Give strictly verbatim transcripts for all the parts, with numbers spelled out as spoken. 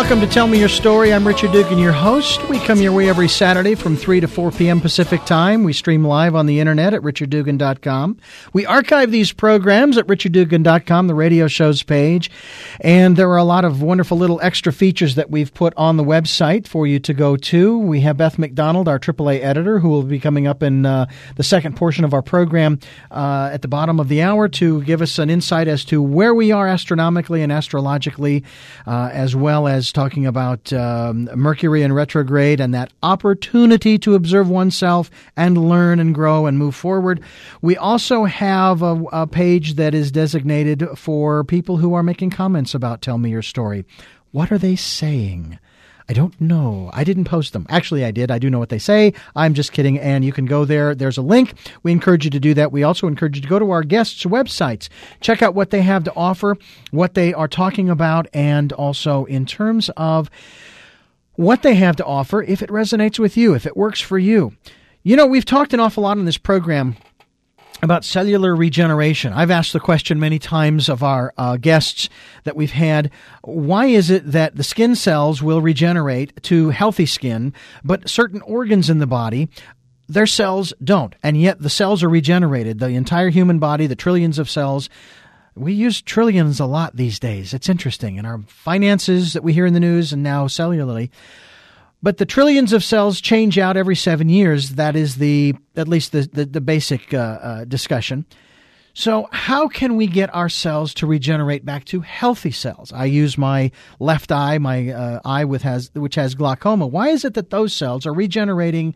Welcome to Tell Me Your Story. I'm Richard Dugan, your host. We come your way every Saturday from three to four p.m. Pacific Time. We stream live on the internet at richard dugan dot com. We archive these programs at richard dugan dot com, the radio shows page. And there are a lot of wonderful little extra features that we've put on the website for you to go to. We have Beth McDonald, our triple A editor, who will be coming up in uh, the second portion of our program uh, at the bottom of the hour to give us an insight as to where we are astronomically and astrologically, uh, as well as talking about um, Mercury in retrograde and that opportunity to observe oneself and learn and grow and move forward. We also have a, a page that is designated for people who are making comments about Tell Me Your Story. What are they saying? I don't know. I didn't post them. Actually, I did. I do know what they say. I'm just kidding. And you can go there. There's a link. We encourage you to do that. We also encourage you to go to our guests' websites. Check out what they have to offer, what they are talking about, and also in terms of what they have to offer, if it resonates with you, if it works for you. You know, we've talked an awful lot on this program about cellular regeneration. I've asked the question many times of our uh, guests that we've had, why is it that the skin cells will regenerate to healthy skin, but certain organs in the body, their cells don't, and yet the cells are regenerated. The entire human body, the trillions of cells, we use trillions a lot these days. It's interesting. In our finances that we hear in the news and now cellularly, but the trillions of cells change out every seven years. That is the at least the, the, the basic uh, uh, discussion. So how can we get our cells to regenerate back to healthy cells? I use my left eye, my uh, eye with has which has glaucoma. Why is it that those cells are regenerating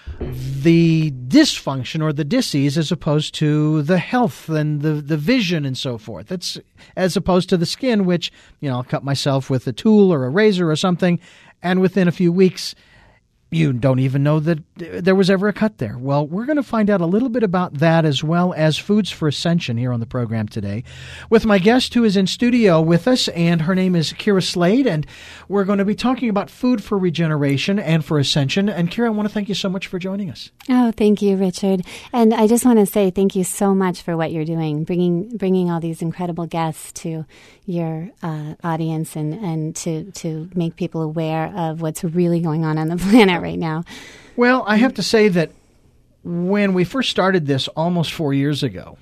the dysfunction or the disease as opposed to the health and the, the vision and so forth? That's as opposed to the skin, which, you know, I'll cut myself with a tool or a razor or something, and within a few weeks, you don't even know that there was ever a cut there. Well, we're going to find out a little bit about that as well as Foods for Ascension here on the program today with my guest who is in studio with us, and her name is Kira Slade, and we're going to be talking about food for regeneration and for ascension. And Kira, I want to thank you so much for joining us. Oh, thank you, Richard. And I just want to say thank you so much for what you're doing, bringing bringing all these incredible guests to your uh, audience and, and to, to make people aware of what's really going on on the planet right now. Well, I have to say that when we first started this almost four years ago,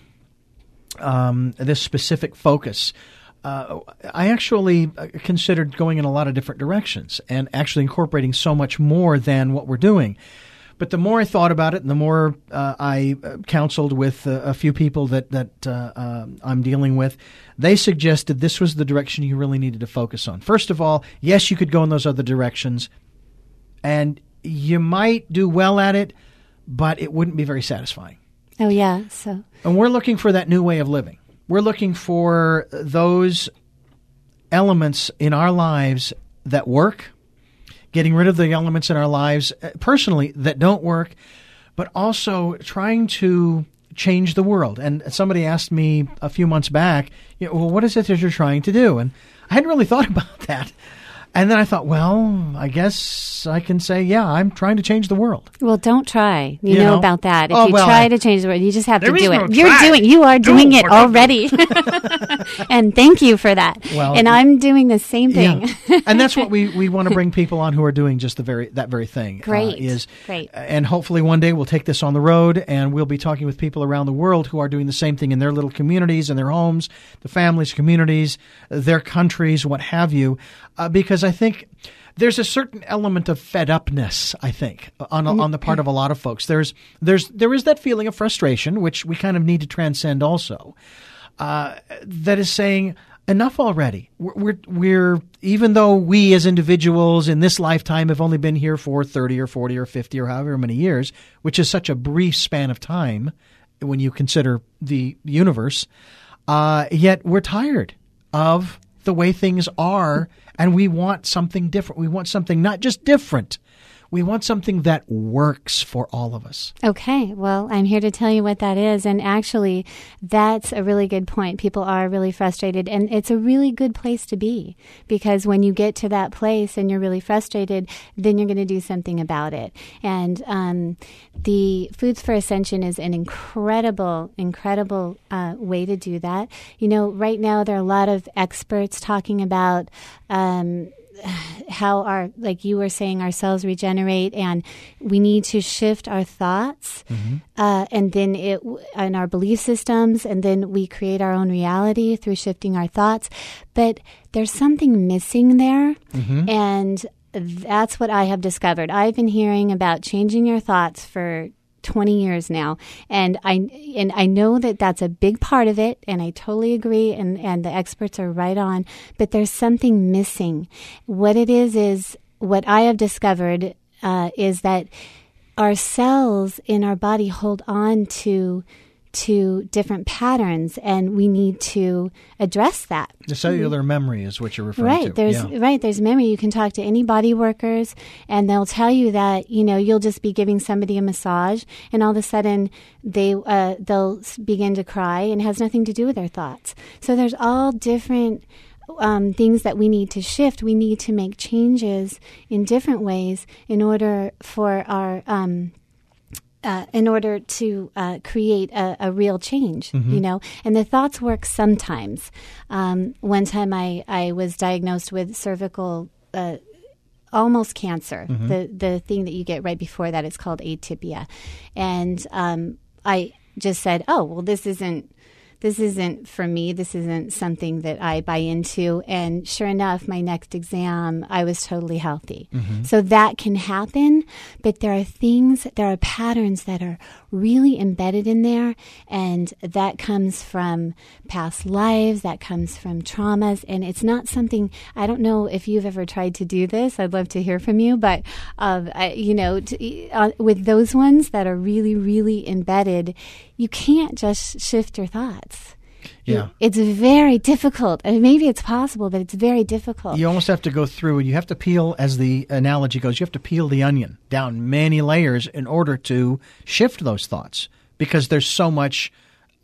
um, this specific focus, uh, I actually considered going in a lot of different directions and actually incorporating so much more than what we're doing. But the more I thought about it and the more uh, I counseled with uh, a few people that, that uh, uh, I'm dealing with, they suggested this was the direction you really needed to focus on. First of all, yes, you could go in those other directions, and you might do well at it, but it wouldn't be very satisfying. Oh, yeah. So, and we're looking for that new way of living. We're looking for those elements in our lives that work, getting rid of the elements in our lives personally that don't work, but also trying to change the world. And somebody asked me a few months back, you know, well, what is it that you're trying to do? And I hadn't really thought about that. And then I thought, well, I guess I can say, yeah, I'm trying to change the world. Well, don't try. You, You know, know? about that. If Oh, you well, try I- to change the world, you just have to There is do no it. You're try. doing. You are doing Do it or don't do. already. And thank you for that. Well, and I'm doing the same thing. Yeah. And that's what we, we want to bring people on who are doing just the very that very thing. Great. Uh, is Great. And hopefully one day we'll take this on the road and we'll be talking with people around the world who are doing the same thing in their little communities, in their homes, the families, communities, their countries, what have you. Uh, because I think there's a certain element of fed upness, I think, on on the part of a lot of folks. There's there's there is that feeling of frustration, which we kind of need to transcend also. Uh, that is saying, enough already. We're, we're we're even though we as individuals in this lifetime have only been here for thirty or forty or fifty or however many years, which is such a brief span of time when you consider the universe. Uh, yet we're tired of the way things are, and we want something different. We want something not just different. We want something that works for all of us. Okay, well, I'm here to tell you what that is. And actually, that's a really good point. People are really frustrated, and it's a really good place to be, because when you get to that place and you're really frustrated, then you're going to do something about it. And um, the Foods for Ascension is an incredible, incredible uh, way to do that. You know, right now there are a lot of experts talking about um, how our, like you were saying, our cells regenerate, and we need to shift our thoughts, mm-hmm. uh, and then it and our belief systems, and then we create our own reality through shifting our thoughts. But there's something missing there, mm-hmm. and that's what I have discovered. I've been hearing about changing your thoughts for twenty years now, and I and I know that that's a big part of it, and I totally agree, and, and the experts are right on, but there's something missing. What it is is, what I have discovered uh, is that our cells in our body hold on to to different patterns, and we need to address that. The cellular mm-hmm. memory is what you're referring right, to. There's, yeah. Right, there's memory. You can talk to any body workers, and they'll tell you that, you know, you'll just be giving somebody a massage, and all of a sudden they, uh, they'll begin to cry, and it has nothing to do with their thoughts. So there's all different um, things that we need to shift. We need to make changes in different ways in order for our... Um, Uh, in order to uh, create a, a real change, mm-hmm. you know, and the thoughts work sometimes. Um, one time I, I was diagnosed with cervical, uh, almost cancer, mm-hmm. the, the thing that you get right before that is called atypia. And um, I just said, oh, well, this isn't, this isn't for me. This isn't something that I buy into. And sure enough, my next exam, I was totally healthy. Mm-hmm. So that can happen, but there are things, there are patterns that are really embedded in there. And that comes from past lives, that comes from traumas. And it's not something, I don't know if you've ever tried to do this. I'd love to hear from you. But, uh, I, you know, to, uh, with those ones that are really, really embedded, you can't just shift your thoughts. Yeah. It's very difficult. I mean, maybe it's possible, but it's very difficult. You almost have to go through, and you have to peel, as the analogy goes, you have to peel the onion down many layers in order to shift those thoughts, because there's so much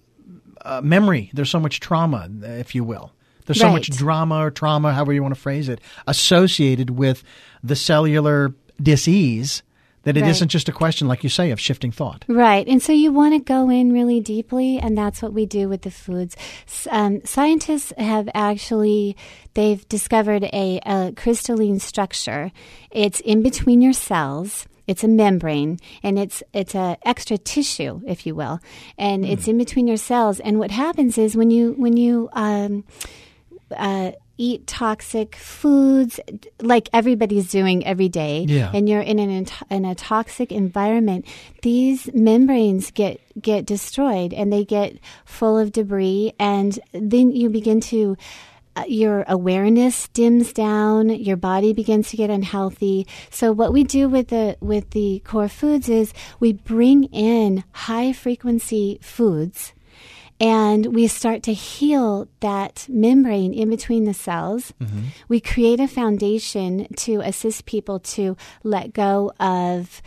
uh, memory, there's so much trauma, if you will. There's so right. much drama or trauma, however you want to phrase it, associated with the cellular dis-ease, that it right. isn't just a question, like you say, of shifting thought. Right. And so you want to go in really deeply, and that's what we do with the foods. Um, scientists have actually, they've discovered a, a crystalline structure. It's in between your cells. It's a membrane, and it's it's a extra tissue, if you will, and mm. it's in between your cells. And what happens is when you when you um, uh, eat toxic foods, like everybody's doing every day, yeah. and you're in an in a toxic environment, these membranes get get destroyed, and they get full of debris, and then you begin to. Your awareness dims down. Your body begins to get unhealthy. So what we do with the with the core foods is we bring in high frequency foods, and we start to heal that membrane in between the cells. Mm-hmm. We create a foundation to assist people to let go of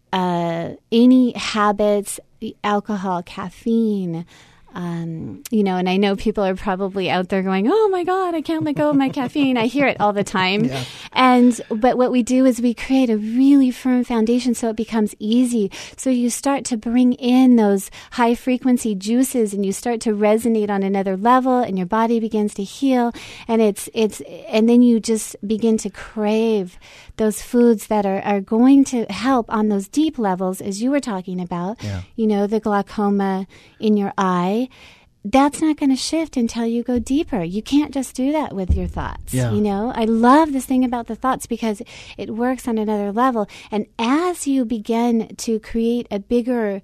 uh, any habits, alcohol, caffeine. Um, you know, and I know people are probably out there going, oh my God, I can't let go of my caffeine. I hear it all the time. Yeah. And, but what we do is we create a really firm foundation so it becomes easy. So you start to bring in those high frequency juices, and you start to resonate on another level, and your body begins to heal. And it's, it's, and then you just begin to crave those foods that are, are going to help on those deep levels, as you were talking about, yeah. you know, the glaucoma in your eye. That's not going to shift until you go deeper. You can't just do that with your thoughts. Yeah. You know, I love this thing about the thoughts because it works on another level. And as you begin to create a bigger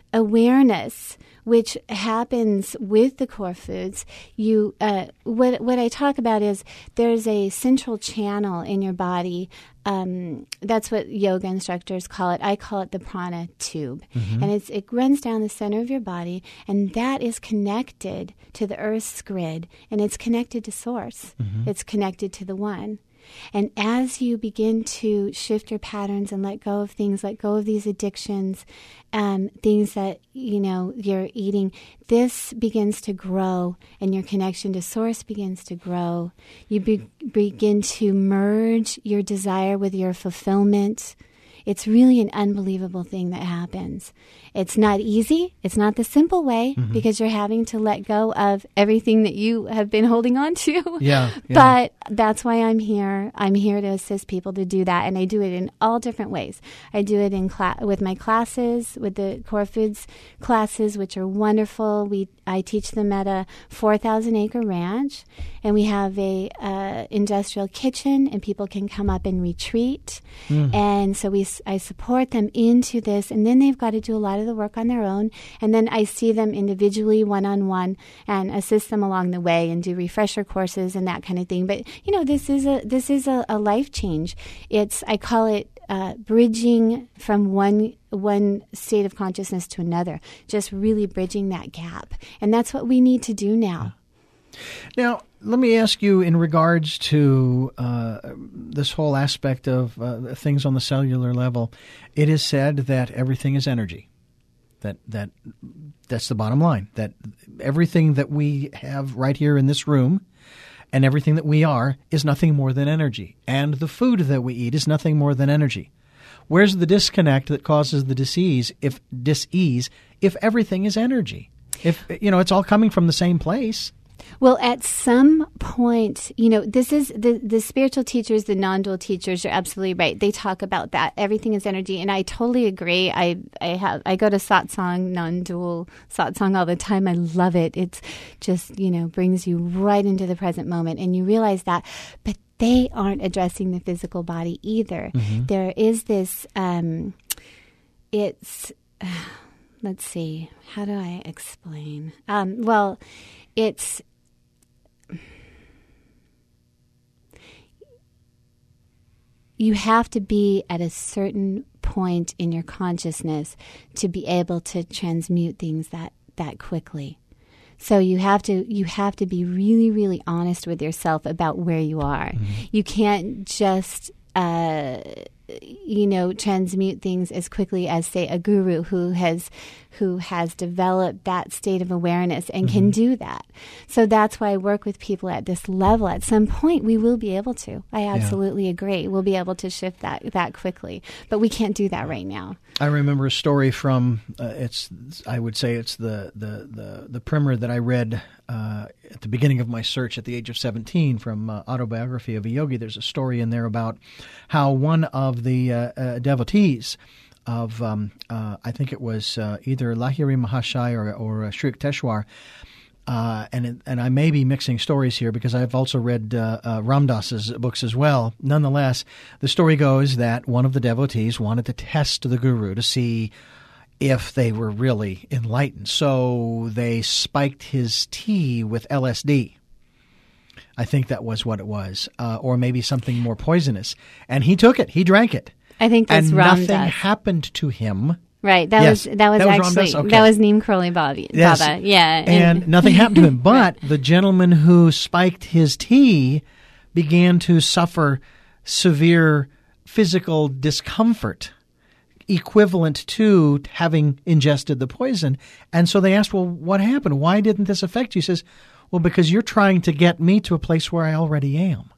awareness, which happens with the core foods, you uh, what what I talk about is there's a central channel in your body. Um, that's what yoga instructors call it. I call it the prana tube. Mm-hmm. And it's, it runs down the center of your body, and that is connected to the Earth's grid, and it's connected to Source. Mm-hmm. It's connected to the One. And as you begin to shift your patterns and let go of things, let go of these addictions, um, things that, you know, you're eating, this begins to grow, and your connection to Source begins to grow. You be- begin to merge your desire with your fulfillment it's really an unbelievable thing that happens. It's not easy. It's not the simple way mm-hmm. because you're having to let go of everything that you have been holding on to. Yeah, yeah. But that's why I'm here. I'm here to assist people to do that, and I do it in all different ways. I do it in cla- with my classes, with the Core Foods classes, which are wonderful. We I teach them at a four thousand acre ranch, and we have a uh, industrial kitchen, and people can come up and retreat. Mm. And so we I support them into this, and then they've got to do a lot of the work on their own. And then I see them individually, one-on-one, and assist them along the way and do refresher courses and that kind of thing. But, you know, this is a this is a, a life change. It's I call it uh, bridging from one one state of consciousness to another, just really bridging that gap. And that's what we need to do now. Now, let me ask you in regards to uh, this whole aspect of uh, things on the cellular level. It is said that everything is energy. That that that's the bottom line. That everything that we have right here in this room and everything that we are is nothing more than energy. And the food that we eat is nothing more than energy. Where's the disconnect that causes the disease if dis-ease if everything is energy? If you know it's all coming from the same place. Well, at some point, you know, this is the, the spiritual teachers, the non-dual teachers, you're absolutely right. They talk about that. Everything is energy. And I totally agree. I I have I go to satsang, non-dual satsang all the time. I love it. It's just, you know, brings you right into the present moment. And you realize that. But they aren't addressing the physical body either. Mm-hmm. There is this, um, it's, uh, let's see, how do I explain? Um, well, it's, you have to be at a certain point in your consciousness to be able to transmute things that, that quickly. So you have to you have to be really, really honest with yourself about where you are. Mm-hmm. You can't just uh, you know transmute things as quickly as, say, a guru who has who has developed that state of awareness and mm-hmm. can do that. So that's why I work with people at this level. At some point, we will be able to. I absolutely yeah. agree. We'll be able to shift that that quickly, but we can't do that right now. I remember a story from uh, it's. I would say it's the the the, the primer that I read uh, at the beginning of my search at the age of seventeen from uh, Autobiography of a Yogi. There's a story in there about how one of the uh, uh, devotees of um, uh, I think it was uh, either Lahiri Mahashaya or, or uh, Sri Yukteswar. Uh, and it, and I may be mixing stories here because I've also read uh, uh, Ram Dass's books as well. Nonetheless, the story goes that one of the devotees wanted to test the guru to see if they were really enlightened. So they spiked his tea with L S D. I think that was what it was, uh, or maybe something more poisonous. And he took it. He drank it. I think that's and Ram nothing Dass. happened to him. Right. That yes, was that was that was actually okay. that was Neem Karoli Baba. Yes. Baba. Yeah. And, and nothing happened to him. But the gentleman who spiked his tea began to suffer severe physical discomfort equivalent to having ingested the poison. And so they asked, well, what happened? Why didn't this affect you? He says, well, because you're trying to get me to a place where I already am.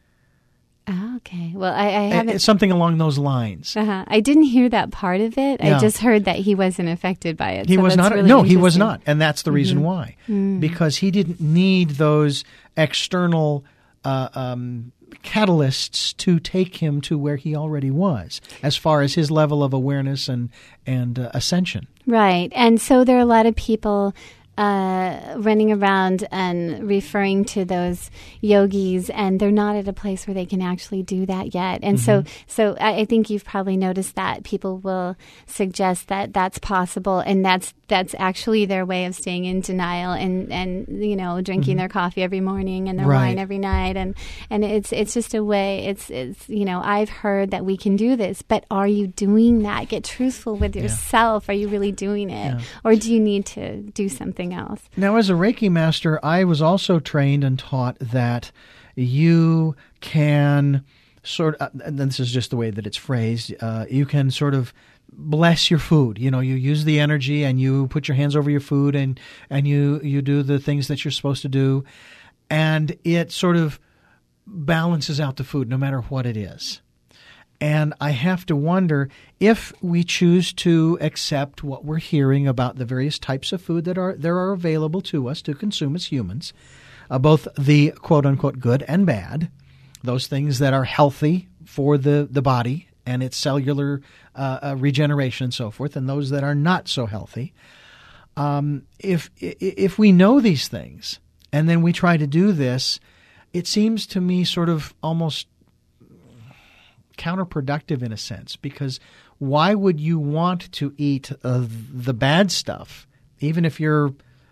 Oh, okay. Well, I, I haven't... It's something along those lines. Uh-huh. I didn't hear that part of it. Yeah. I just heard that he wasn't affected by it. He so was that's not. Really no, he was not. And that's the reason mm-hmm. why. Mm. Because he didn't need those external uh, um, catalysts to take him to where he already was, as far as his level of awareness and, and uh, ascension. Right. And so there are a lot of people uh, running around and referring to those yogis, and they're not at a place where they can actually do that yet. And mm-hmm. so so I, I think you've probably noticed that people will suggest that that's possible, and that's that's actually their way of staying in denial and, and you know, drinking mm-hmm. their coffee every morning and their right. wine every night. And, and it's it's just a way, it's, it's, you know, I've heard that we can do this, but are you doing that? Get truthful with yourself. Yeah. Are you really doing it? Yeah. Or do you need to do something else? Now, as a Reiki master, I was also trained and taught that you can sort of, and this is just the way that it's phrased, uh, you can sort of bless your food. You know, you use the energy and you put your hands over your food and, and you, you do the things that you're supposed to do. And it sort of balances out the food no matter what it is. And I have to wonder if we choose to accept what we're hearing about the various types of food that are there are available to us to consume as humans, uh, both the quote-unquote good and bad, those things that are healthy for the, the body and its cellular uh, uh, regeneration and so forth, and those that are not so healthy. Um, if if we know these things and then we try to do this, it seems to me sort of almost counterproductive in a sense, because why would you want to eat uh, the bad stuff, even if you're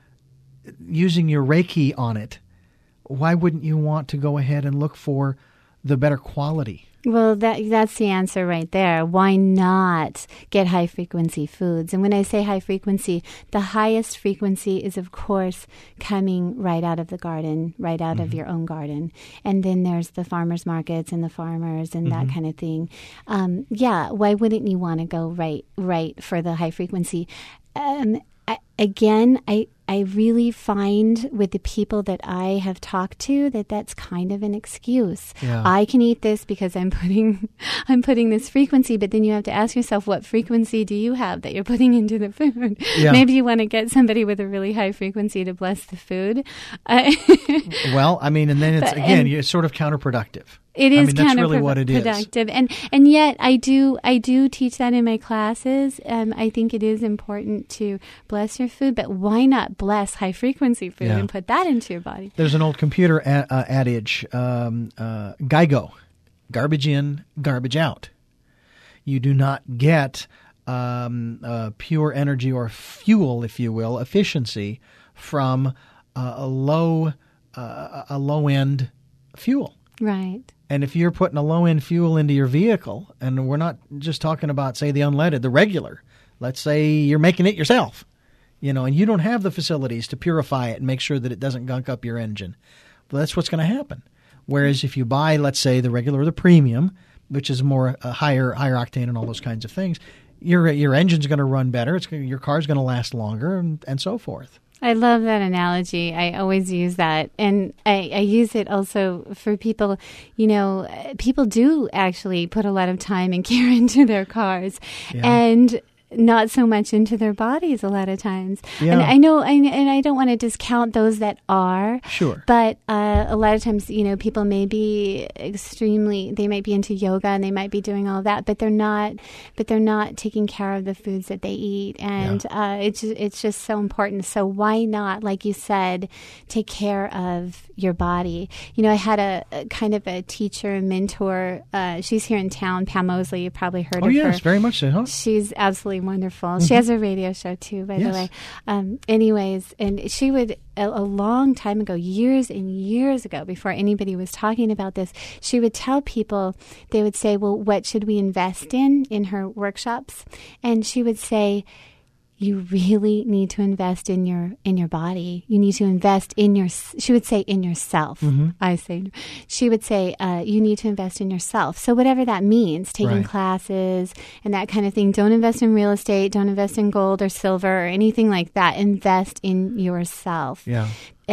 using your Reiki on it? Why wouldn't you want to go ahead and look for the better quality? Well, that that's the answer right there. Why not get high-frequency foods? And when I say high-frequency, the highest frequency is, of course, coming right out of the garden, right out mm-hmm. of your own garden. And then there's the farmers markets and the farmers and mm-hmm. that kind of thing. Um, yeah, why wouldn't you want to go right, right for the high-frequency? Um, I, again, I... I really find with the people that I have talked to that that's kind of an excuse. Yeah. I can eat this because I'm putting I'm putting this frequency, but then you have to ask yourself, what frequency do you have that you're putting into the food? Yeah. Maybe you want to get somebody with a really high frequency to bless the food. Uh, well, I mean, and then it's, but, again, and, it's sort of counterproductive. It is I mean, that's really what it is. Counterproductive, and and yet I do I do teach that in my classes. Um, I think it is important to bless your food, but why not bless high frequency food yeah. and put that into your body? There's an old computer a- uh, adage, um, uh, GIGO, garbage in, garbage out. You do not get um, uh, pure energy or fuel, if you will, efficiency from uh, a low uh, a low end fuel. Right. And if you're putting a low-end fuel into your vehicle, and we're not just talking about, say, the unleaded, the regular, let's say you're making it yourself, you know, and you don't have the facilities to purify it and make sure that it doesn't gunk up your engine, well, that's what's going to happen. Whereas if you buy, let's say, the regular or the premium, which is more uh, higher higher octane and all those kinds of things, your your engine's going to run better, it's gonna, your car's going to last longer, and, and so forth. I love that analogy. I always use that. And I, I use it also for people, you know, people do actually put a lot of time and care into their cars. Yeah. And not so much into their bodies a lot of times. Yeah. And I know, I, and I don't want to discount those that are. Sure. But uh, a lot of times, you know, people may be extremely, they might be into yoga and they might be doing all that, but they're not, but they're not taking care of the foods that they eat. And yeah. uh, it's, it's just so important. So why not, like you said, take care of your body? You know, I had a, a kind of a teacher, mentor. Uh, she's here in town, Pam Mosley. You probably heard oh, of yes, her. yes, very much so, huh? She's absolutely wonderful. Mm-hmm. She has a radio show too, by yes. the way. Um, anyways, and she would, a, a long time ago, years and years ago, before anybody was talking about this, she would tell people, they would say, well, what should we invest in, in her workshops? And she would say, you really need to invest in your in your body. You need to invest in your, she would say, in yourself. Mm-hmm. I say, she would say, uh, you need to invest in yourself. So whatever that means, taking right. classes and that kind of thing. Don't invest in real estate. Don't invest in gold or silver or anything like that. Invest in yourself. Yeah.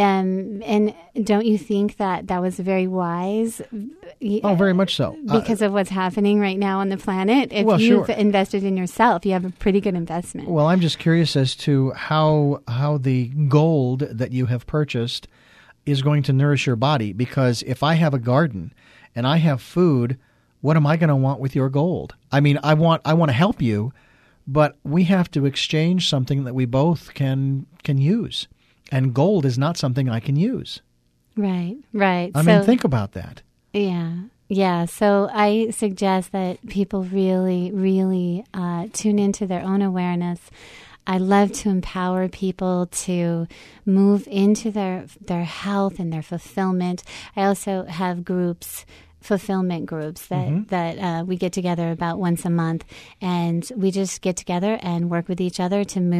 Um, and don't you think that that was very wise? Oh, very much so. Because uh, of what's happening right now on the planet. If well, you've sure. invested in yourself, you have a pretty good investment. Well, I'm just curious as to how how the gold that you have purchased is going to nourish your body. Because if I have a garden and I have food, what am I going to want with your gold? I mean, I want I want to help you, but we have to exchange something that we both can can use. And gold is not something I can use. Right, right. I so, mean, think about that. Yeah, yeah. So I suggest that people really, really uh, tune into their own awareness. I love to empower people to move into their their health and their fulfillment. I also have groups, fulfillment groups that, mm-hmm. that uh, we get together about once a month, and we just get together and work with each other to move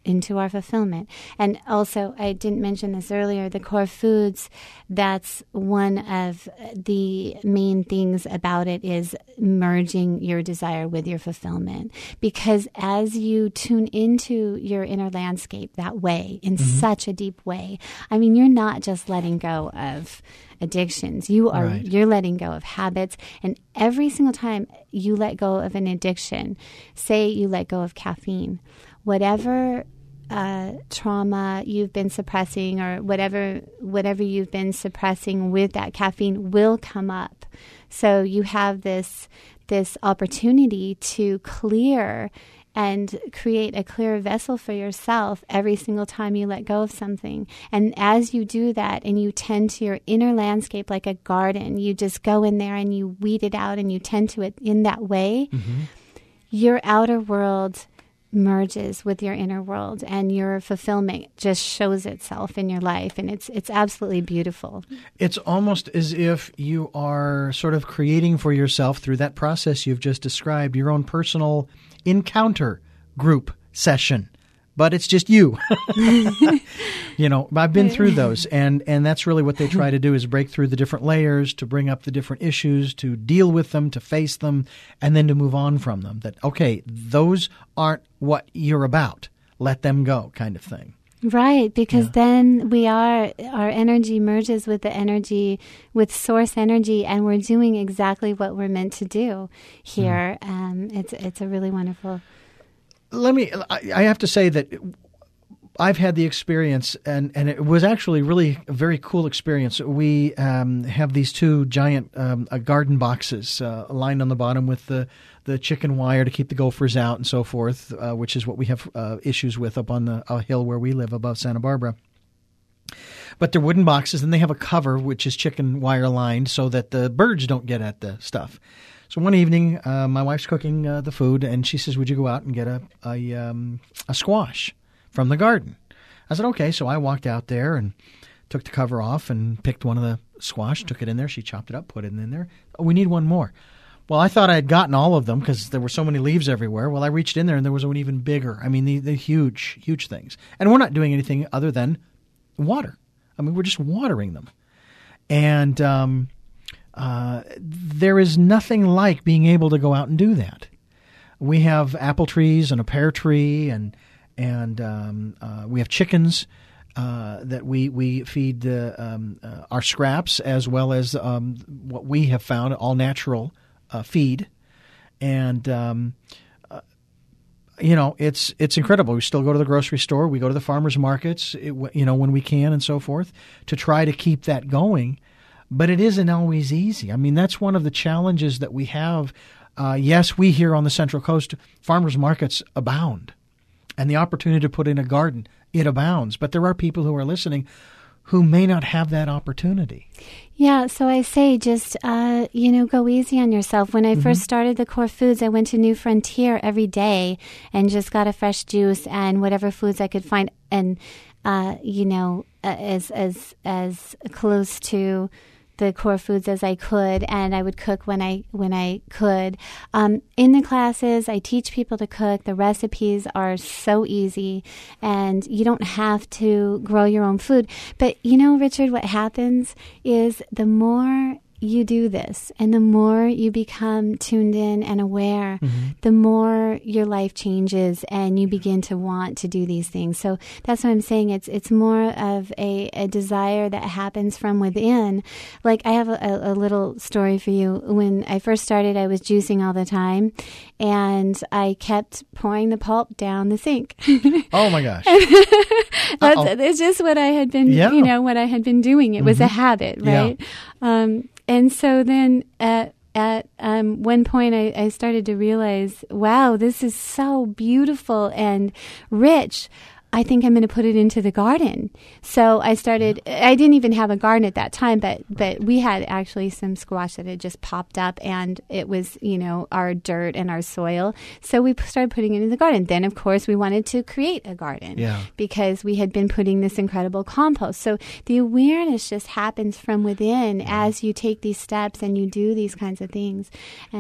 into our fulfillment. And also, I didn't mention this earlier, the core foods, that's one of the main things about it is merging your desire with your fulfillment. Because as you tune into your inner landscape that way, in mm-hmm. such a deep way, I mean, you're not just letting go of addictions. You are, right. You're letting go of habits. And every single time you let go of an addiction, say you let go of caffeine, whatever uh, trauma you've been suppressing or whatever whatever you've been suppressing with that caffeine will come up. So you have this this opportunity to clear and create a clear vessel for yourself every single time you let go of something. And as you do that and you tend to your inner landscape like a garden, you just go in there and you weed it out and you tend to it in that way, mm-hmm. your outer world merges with your inner world and your fulfillment just shows itself in your life, and it's it's absolutely beautiful. It's almost as if you are sort of creating for yourself through that process you've just described your own personal encounter group session, but it's just you. You know, I've been through those, and, and that's really what they try to do is break through the different layers, to bring up the different issues, to deal with them, to face them, and then to move on from them. That, okay, those aren't what you're about. Let them go, kind of thing. Right, because yeah. then we are, our energy merges with the energy, with source energy, and we're doing exactly what we're meant to do here. Mm. Um, it's it's a really wonderful. Let me, I, I have to say that I've had the experience, and, and it was actually really a very cool experience. We um, have these two giant um, uh, garden boxes uh, lined on the bottom with the, the chicken wire to keep the gophers out and so forth, uh, which is what we have uh, issues with up on the uh, hill where we live above Santa Barbara. But they're wooden boxes, and they have a cover which is chicken wire lined so that the birds don't get at the stuff. So one evening, uh, my wife's cooking uh, the food, and she says, "Would you go out and get a a, um, a squash from the garden?" I said, okay. So I walked out there and took the cover off and picked one of the squash, took it in there. She chopped it up, put it in there. Oh, we need one more. Well, I thought I had gotten all of them because there were so many leaves everywhere. Well, I reached in there and there was one even bigger. I mean, they're huge, huge things. And we're not doing anything other than water. I mean, we're just watering them. And um, uh, there is nothing like being able to go out and do that. We have apple trees and a pear tree, and and um, uh, we have chickens uh, that we we feed uh, um, uh, our scraps, as well as um, what we have found all natural uh, feed, and um, uh, you know it's it's incredible. We still go to the grocery store, we go to the farmers markets, it, you know, when we can, and so forth, to try to keep that going. But it isn't always easy. I mean, that's one of the challenges that we have. Uh, yes, we here on the Central Coast, farmers markets abound. And the opportunity to put in a garden, it abounds. But there are people who are listening who may not have that opportunity. Yeah, so I say just, uh, you know, go easy on yourself. When I mm-hmm. first started the Core Foods, I went to New Frontier every day and just got a fresh juice and whatever foods I could find. And, uh, you know, as as as close to the core foods as I could, and I would cook when I when I could. Um, in the classes, I teach people to cook. The recipes are so easy, and you don't have to grow your own food. But you know, Richard, what happens is the more you do this and the more you become tuned in and aware, mm-hmm. the more your life changes and you begin to want to do these things. So that's what I'm saying. It's it's more of a, a desire that happens from within. Like I have a, a little story for you. When I first started, I was juicing all the time and I kept pouring the pulp down the sink. Oh my gosh. That's, it's just what I had been, yeah. you know, what I had been doing. It mm-hmm. was a habit, right? Yeah. Um, And so then at, at um, one point I, I started to realize, wow, this is so beautiful and rich. I think I'm going to put it into the garden. So I started, I didn't even have a garden at that time, but, but we had actually some squash that had just popped up and it was, you know, our dirt and our soil. So we started putting it in the garden. Then, of course, we wanted to create a garden yeah. because we had been putting this incredible compost. So the awareness just happens from within yeah. as you take these steps and you do these kinds of things. And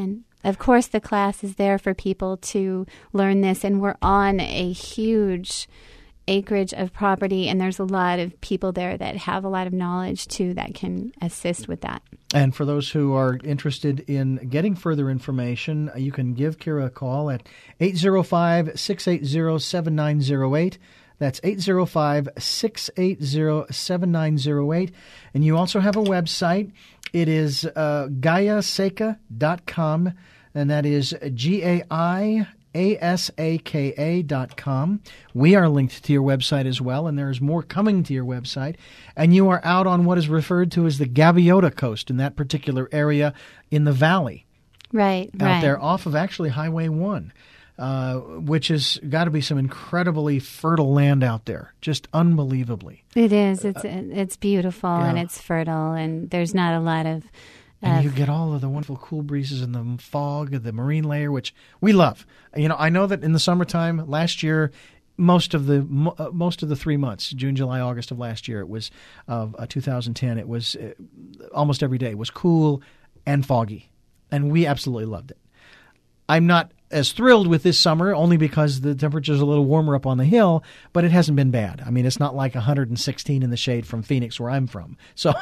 of course, the class is there for people to learn this, and we're on a huge acreage of property, and there's a lot of people there that have a lot of knowledge too that can assist with that. And for those who are interested in getting further information, you can give Kira a call at eight zero five, six eight zero, seven nine zero eight. That's eight zero five, six eight zero, seven nine zero eight. And you also have a website. It is uh, gaia seca dot com, and that is G A I A S A K A dot com. We are linked to your website as well, and there is more coming to your website. And you are out on what is referred to as the Gaviota Coast in that particular area in the valley. Right, out right. there off of actually Highway one, uh, which has got to be some incredibly fertile land out there, just unbelievably. It is. It's it's beautiful, yeah. and it's fertile, and there's not a lot of... And you get all of the wonderful cool breezes and the fog, the marine layer, which we love. You know, I know that in the summertime last year, most of the uh, most of the three months, June, July, August of last year, it was of uh, two thousand ten. It was uh, almost every day was cool and foggy, and we absolutely loved it. I'm not as thrilled with this summer, only because the temperature's a little warmer up on the hill, but it hasn't been bad. I mean, it's not like one hundred sixteen in the shade from Phoenix, where I'm from. So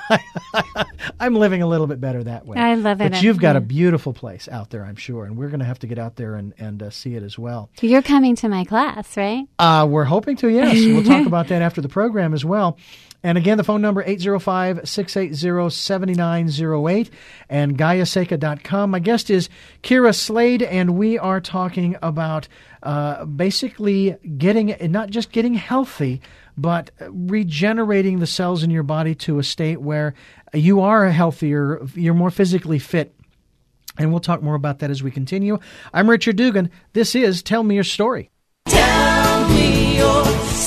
I'm living a little bit better that way. I love it. But you've got a beautiful place out there, I'm sure, and we're going to have to get out there and, and uh, see it as well. You're coming to my class, right? Uh, we're hoping to, yes. We'll talk about that after the program as well. And again, the phone number, eight zero five, six eight zero, seven nine zero eight, and gaia seca dot com. My guest is Kira Slade, and we are talking about uh, basically getting, not just getting healthy, but regenerating the cells in your body to a state where you are healthier, you're more physically fit. And we'll talk more about that as we continue. I'm Richard Dugan. This is Tell Me Your Story. Tell me your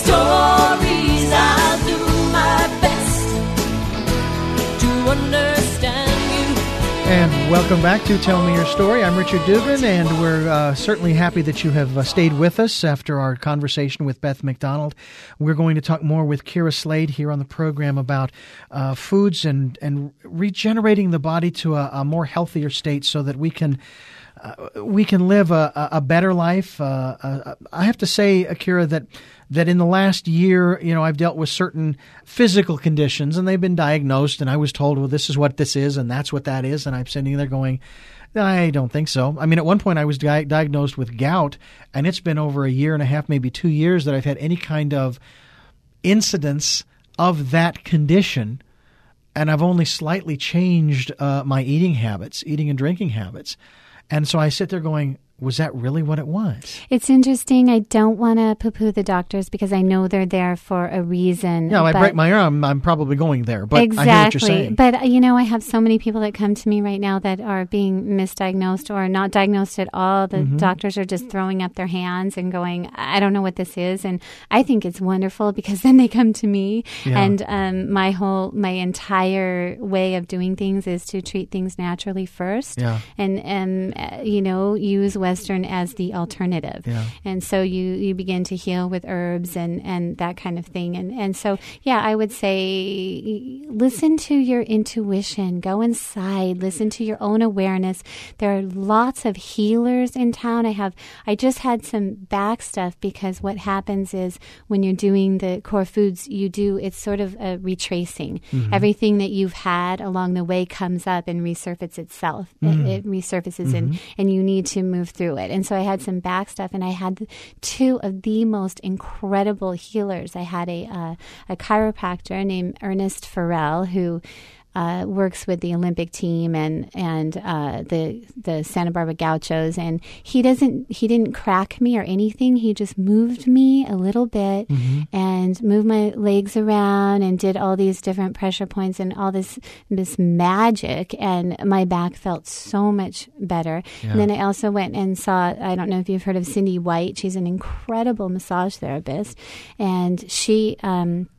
stories. I'll do my best to understand you. And welcome back to Tell Me Your Story. I'm Richard Dugan, and we're uh, certainly happy that you have uh, stayed with us after our conversation with Beth McDonald. We're going to talk more with Kira Slade here on the program about uh, foods and, and regenerating the body to a, a more healthier state so that we can uh, we can live a, a better life. Uh, uh, I have to say, Kira, that that in the last year, you know, I've dealt with certain physical conditions, and they've been diagnosed, and I was told, well, this is what this is, and that's what that is, and I'm sitting there going, I don't think so. I mean, at one point I was di- diagnosed with gout, and it's been over a year and a half, maybe two years, that I've had any kind of incidence of that condition, and I've only slightly changed uh, my eating habits, eating and drinking habits. And so I sit there going, was that really what it was? It's interesting. I don't want to poo-poo the doctors because I know they're there for a reason. No, I break my arm, I'm probably going there. But exactly. I hear what you're saying. But, you know, I have so many people that come to me right now that are being misdiagnosed or not diagnosed at all. The mm-hmm. doctors are just throwing up their hands and going, I don't know what this is. And I think it's wonderful because then they come to me. Yeah. And um, my whole, my entire way of doing things is to treat things naturally first. Yeah. And, and you know, use Western as the alternative. Yeah. And so you, you begin to heal with herbs and, and that kind of thing. And, and so, yeah, I would say listen to your intuition. Go inside. Listen to your own awareness. There are lots of healers in town. I have, I just had some back stuff because what happens is when you're doing the core foods, you do, it's sort of a retracing. Mm-hmm. Everything that you've had along the way comes up and resurfaces itself. Mm-hmm. It, it resurfaces mm-hmm. and, and you need to move through it. And so I had some back stuff, and I had two of the most incredible healers. I had a uh, a chiropractor named Ernest Farrell, who uh, works with the Olympic team and and uh, the the Santa Barbara Gauchos, and he doesn't he didn't crack me or anything. He just moved me a little bit mm-hmm. and moved my legs around and did all these different pressure points and all this this magic, and my back felt so much better. Yeah. And then I also went and saw, I don't know if you've heard of Cindy White. She's an incredible massage therapist, and she um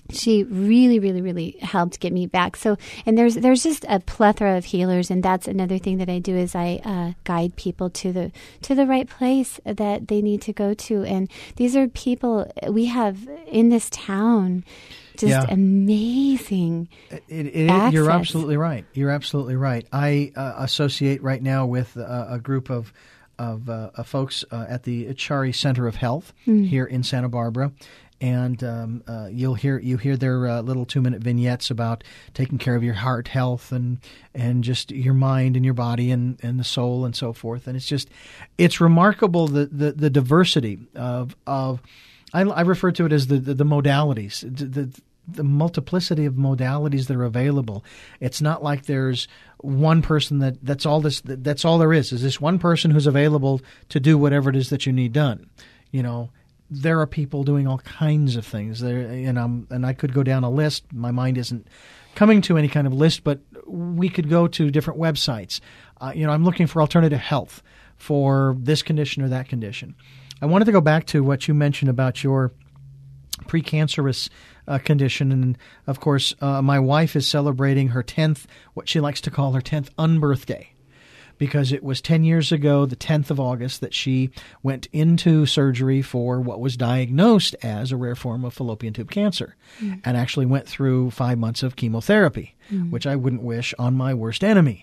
she really, really, really helped get me back. So, and there's there's just a plethora of healers, and that's another thing that I do is I uh, guide people to the to the right place that they need to go to. And these are people we have in this town, just Yeah. amazing. It, it, access. You're absolutely right. You're absolutely right. I uh, associate right now with uh, a group of of, uh, of folks uh, at the Chari Center of Health Mm. here in Santa Barbara. And um, uh, you'll hear you hear their uh, little two minute vignettes about taking care of your heart health and and just your mind and your body and, and the soul and so forth. And it's just it's remarkable the the, the diversity of of I, I refer to it as the the, the modalities the, the the multiplicity of modalities that are available. It's not like there's one person that that's all this that, that's all there is is this one person who's available to do whatever it is that you need done. You know. There are people doing all kinds of things there, and um, and I could go down a list. My mind isn't coming to any kind of list, but we could go to different websites. Uh, you know, I'm looking for alternative health for this condition or that condition. I wanted to go back to what you mentioned about your precancerous uh, condition, and of course, uh, my wife is celebrating her tenth, what she likes to call her tenth unbirthday. Because it was ten years ago, the tenth of August, that she went into surgery for what was diagnosed as a rare form of fallopian tube cancer, mm. and actually went through five months of chemotherapy, mm. which I wouldn't wish on my worst enemy.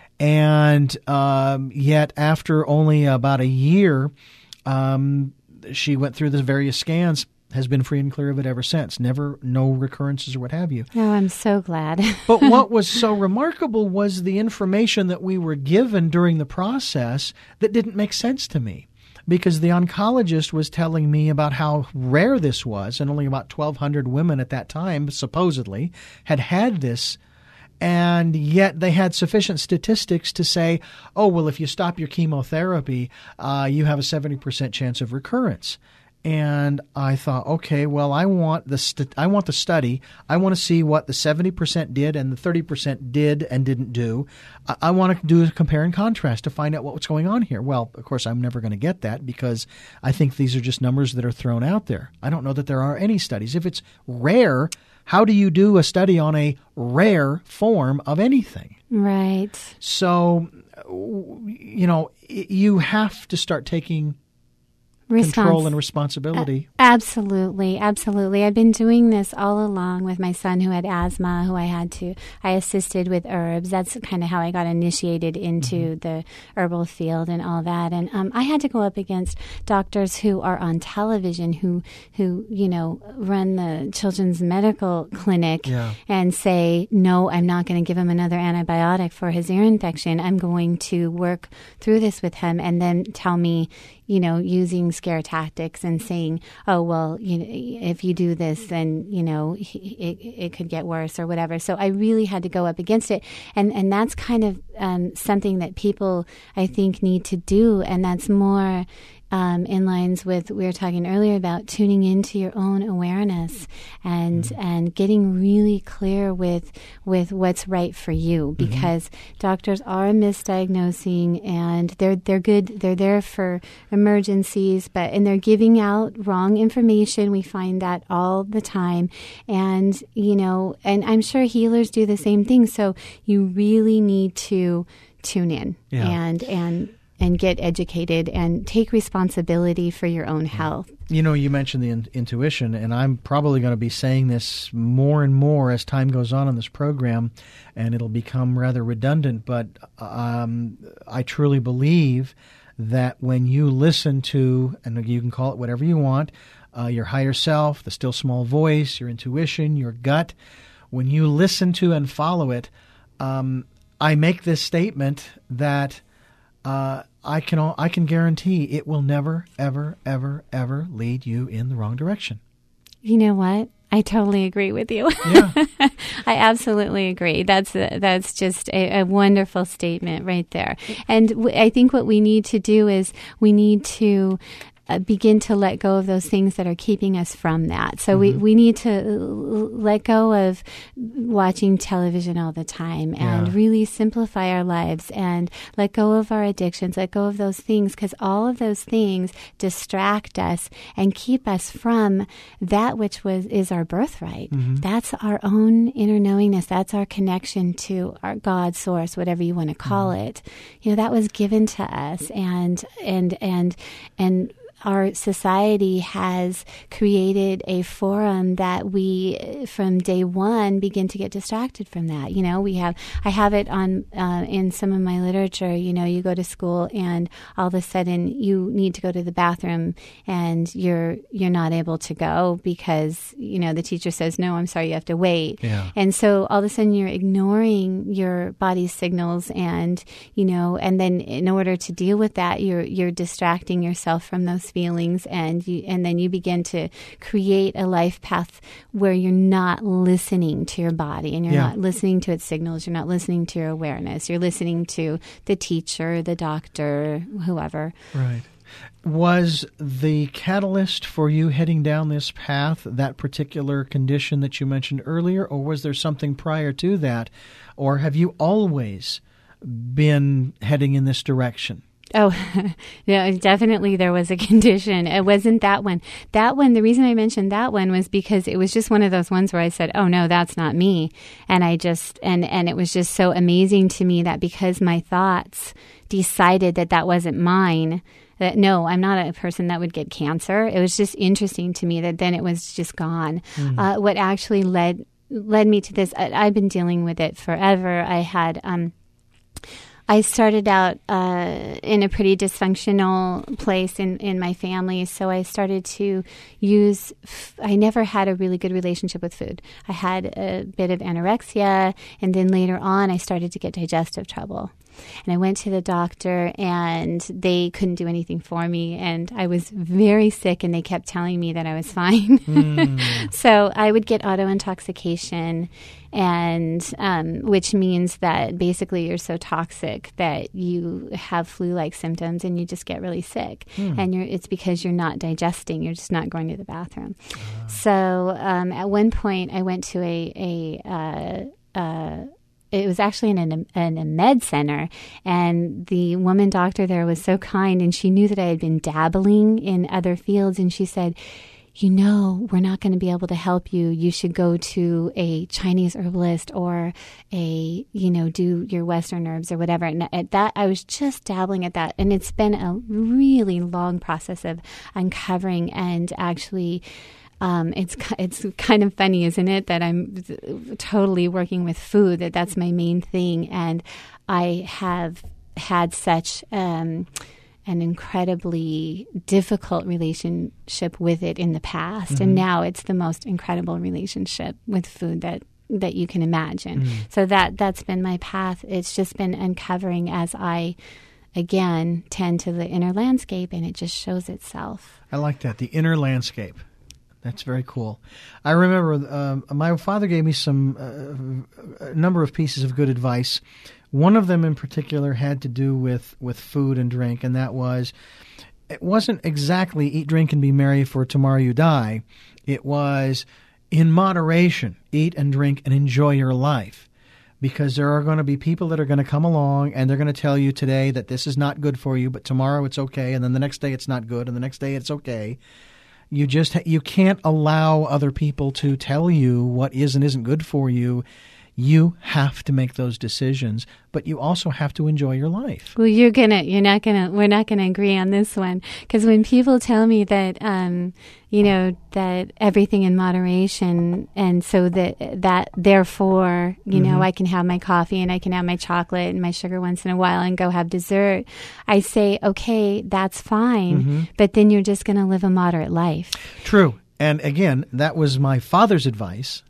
And um, yet, after only about a year, um, she went through the various scans, has been free and clear of it ever since. Never, no recurrences or what have you. Oh, I'm so glad. But what was so remarkable was the information that we were given during the process that didn't make sense to me. Because the oncologist was telling me about how rare this was, and only about twelve hundred women at that time, supposedly, had had this. And yet they had sufficient statistics to say, oh, well, if you stop your chemotherapy, uh, you have a seventy percent chance of recurrence. And I thought, okay, well, I want the st- I want the study. I want to see what the seventy percent did and the thirty percent did and didn't do. I, I want to do a compare and contrast to find out what's going on here. Well, of course, I'm never going to get that because I think these are just numbers that are thrown out there. I don't know that there are any studies. If it's rare, how do you do a study on a rare form of anything? Right. So, you know, you have to start taking Respons- control and responsibility. Uh, absolutely, absolutely. I've been doing this all along with my son who had asthma, who I had to, I assisted with herbs. That's kind of how I got initiated into mm-hmm. the herbal field and all that. And um, I had to go up against doctors who are on television, who, who you know, run the children's medical clinic yeah. and say, no, I'm not going to give him another antibiotic for his ear infection. I'm going to work through this with him, and then tell me, you know, using scare tactics and saying, oh, well, you know, if you do this, then, you know, it, it could get worse or whatever. So I really had to go up against it. And, and that's kind of um, something that people, I think, need to do. And that's more um, in lines with we were talking earlier about tuning into your own awareness and mm-hmm. and getting really clear with with what's right for you, because mm-hmm. doctors are misdiagnosing, and they're they're good they're there for emergencies, but and they're giving out wrong information. We find that all the time, and you know, and I'm sure healers do the same thing. So you really need to tune in yeah. and and. and get educated and take responsibility for your own health. You know, you mentioned the in- intuition, and I'm probably going to be saying this more and more as time goes on in this program, and it'll become rather redundant, but um, I truly believe that when you listen to, and you can call it whatever you want, uh, your higher self, the still small voice, your intuition, your gut, when you listen to and follow it, um, I make this statement that Uh, I can I can guarantee it will never, ever, ever, ever lead you in the wrong direction. You know what? I totally agree with you. Yeah. I absolutely agree. That's a, that's just a, a wonderful statement right there. And w- I think what we need to do is we need to uh, begin to let go of those things that are keeping us from that. So Mm-hmm. we, we need to let go of watching television all the time and Yeah. really simplify our lives and let go of our addictions, let go of those things, because all of those things distract us and keep us from that which was is our birthright. Mm-hmm. That's our own inner knowingness. That's our connection to our God source, whatever you want to call Mm-hmm. it. You know, that was given to us, and and and and our society has created a forum that we, from day one, begin to get distracted from that. You know, we have, I have it on, uh, in some of my literature, you know, you go to school and all of a sudden you need to go to the bathroom and you're, you're not able to go because, you know, the teacher says, no, I'm sorry, you have to wait. Yeah. And so all of a sudden you're ignoring your body's signals, and, you know, and then in order to deal with that, you're, you're distracting yourself from those feelings, and you, and then you begin to create a life path where you're not listening to your body, and you're Yeah. not listening to its signals. You're not listening to your awareness. You're listening to the teacher, the doctor, whoever. Right. Was the catalyst for you heading down this path that particular condition that you mentioned earlier, or was there something prior to that, or have you always been heading in this direction? Oh, yeah, definitely there was a condition. It wasn't that one. That one, the reason I mentioned that one was because it was just one of those ones where I said, oh, no, that's not me. And I just, and, and it was just so amazing to me that because my thoughts decided that that wasn't mine, that no, I'm not a person that would get cancer. It was just interesting to me that then it was just gone. Mm. Uh, what actually led led me to this, I, I've been dealing with it forever. I had, um, I started out uh, in a pretty dysfunctional place in, in my family, so I started to use, f- I never had a really good relationship with food. I had a bit of anorexia, and then later on I started to get digestive trouble. And I went to the doctor, and they couldn't do anything for me, and I was very sick, and they kept telling me that I was fine. Mm. So I would get auto-intoxication, and um, which means that basically you're so toxic that you have flu-like symptoms, and you just get really sick. Mm. And you're, it's because you're not digesting. You're just not going to the bathroom. Uh. So um, at one point, I went to a... a uh, uh, It was actually in a, in a med center, and the woman doctor there was so kind, and she knew that I had been dabbling in other fields, and she said, you know, we're not going to be able to help you. You should go to a Chinese herbalist or a, you know, do your Western herbs or whatever. And at that, I was just dabbling at that, and it's been a really long process of uncovering and actually... Um, it's it's kind of funny, isn't it, that I'm totally working with food, that that's my main thing. And I have had such um, an incredibly difficult relationship with it in the past. Mm-hmm. And now it's the most incredible relationship with food that, that you can imagine. Mm-hmm. So that, that's been my path. It's just been uncovering as I... again, tend to the inner landscape, and it just shows itself. I like that, the inner landscape. That's very cool. I remember um, my father gave me some uh, a number of pieces of good advice. One of them in particular had to do with, with food and drink, and that was, it wasn't exactly eat, drink, and be merry, for tomorrow you die. It was in moderation, eat and drink and enjoy your life. Because there are going to be people that are going to come along, and they're going to tell you today that this is not good for you, but tomorrow it's okay, and then the next day it's not good, and the next day it's okay. You just you can't allow other people to tell you what is and isn't good for you. You have to make those decisions, but you also have to enjoy your life. Well, you're gonna, you're not gonna, we're not gonna agree on this one, because when people tell me that, um, you know, that everything in moderation, and so that that therefore, you mm-hmm. know, I can have my coffee and I can have my chocolate and my sugar once in a while and go have dessert. I say, okay, that's fine, mm-hmm. but then you're just gonna live a moderate life. True, and again, that was my father's advice.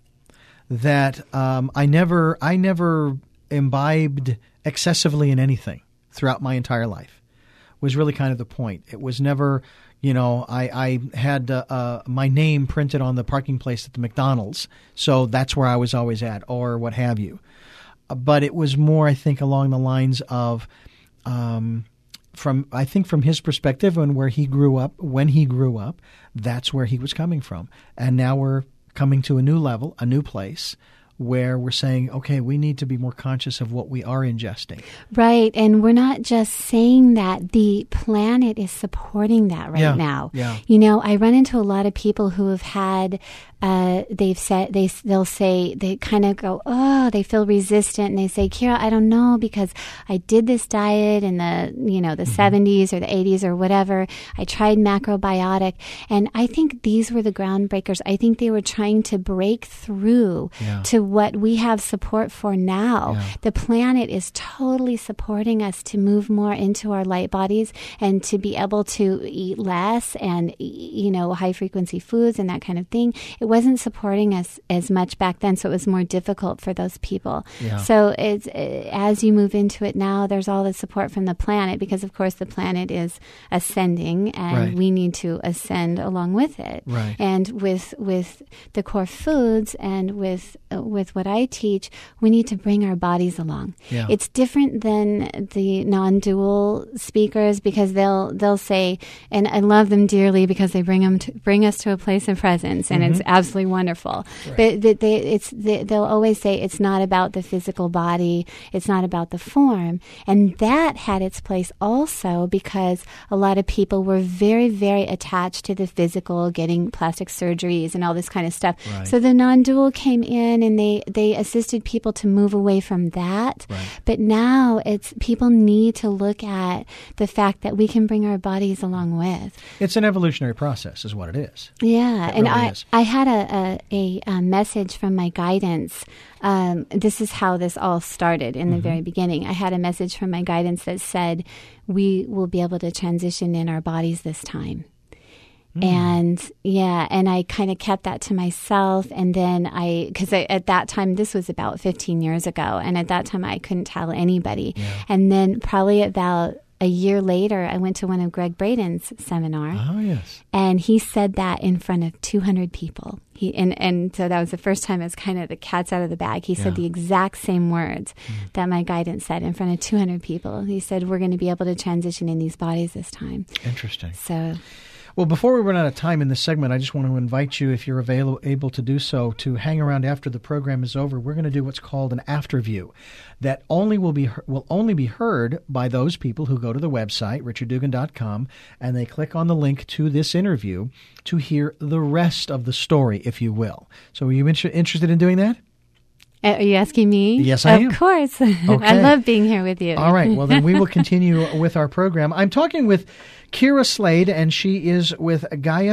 That um, I never, I never imbibed excessively in anything throughout my entire life. Was really kind of the point. It was never, you know, I, I had uh, uh, my name printed on the parking place at the McDonald's, so that's where I was always at, or what have you. Uh, but it was more, I think, along the lines of um, from I think from his perspective and where he grew up, when he grew up, that's where he was coming from. And now we're coming to a new level, a new place, where we're saying, okay, we need to be more conscious of what we are ingesting. Right. And we're not just saying that. The planet is supporting that right Yeah, now. yeah. You know, I run into a lot of people who have had, uh, they've said, they, they'll say, they kind of go, oh, they feel resistant. And they say, Kira, I don't know, because I did this diet in the, you know, the mm-hmm. seventies or the eighties or whatever. I tried macrobiotic. And I think these were the groundbreakers. I think they were trying to break through Yeah. to what we have support for now. Yeah. The planet is totally supporting us to move more into our light bodies and to be able to eat less and, you know, high frequency foods and that kind of thing. It wasn't supporting us as much back then, so it was more difficult for those people. Yeah. So it's, as you move into it now, there's all the support from the planet, because of course the planet is ascending and Right. we need to ascend along with it. Right. And with with the core foods and with uh, with what I teach, we need to bring our bodies along. Yeah. It's different than the non-dual speakers, because they'll they'll say, and I love them dearly because they bring them to, bring us to a place of presence, and Mm-hmm. it's absolutely wonderful. Right. But they, they, it's they, they'll always say it's not about the physical body, it's not about the form, and that had its place also because a lot of people were very very attached to the physical, getting plastic surgeries and all this kind of stuff. Right. So the non-dual came in and they they assisted people to move away from that. Right. But now it's people need to look at the fact that we can bring our bodies along with. It's an evolutionary process is what it is. Yeah, It and really I, is. I had a, a, a, a message from my guidance. Um, this is how this all started in the Mm-hmm. very beginning. I had a message from my guidance that said, we will be able to transition in our bodies this time. Mm. And yeah, and I kind of kept that to myself. And then I, because at that time, this was about fifteen years ago. And at that time, I couldn't tell anybody. Yeah. And then probably about a year later, I went to one of Greg Braden's seminar. Oh, yes. And he said that in front of two hundred people. He and, and so that was the first time it's kind of the cat's out of the bag. He Yeah. said the exact same words Mm. that my guidance said in front of two hundred people. He said, we're going to be able to transition in these bodies this time. Interesting. So, Well, before we run out of time in this segment, I just want to invite you, if you're available, able to do so, to hang around after the program is over. We're going to do what's called an after view that only will be will only be heard by those people who go to the website, richard dugan dot com, and they click on the link to this interview to hear the rest of the story, if you will. So are you inter- interested in doing that? uh, are you asking me? Yes, I of am. Of course. I Okay. love being here with you. All right. Well, then we will continue with our program. I'm talking with Kira Slade, and she is with Gaia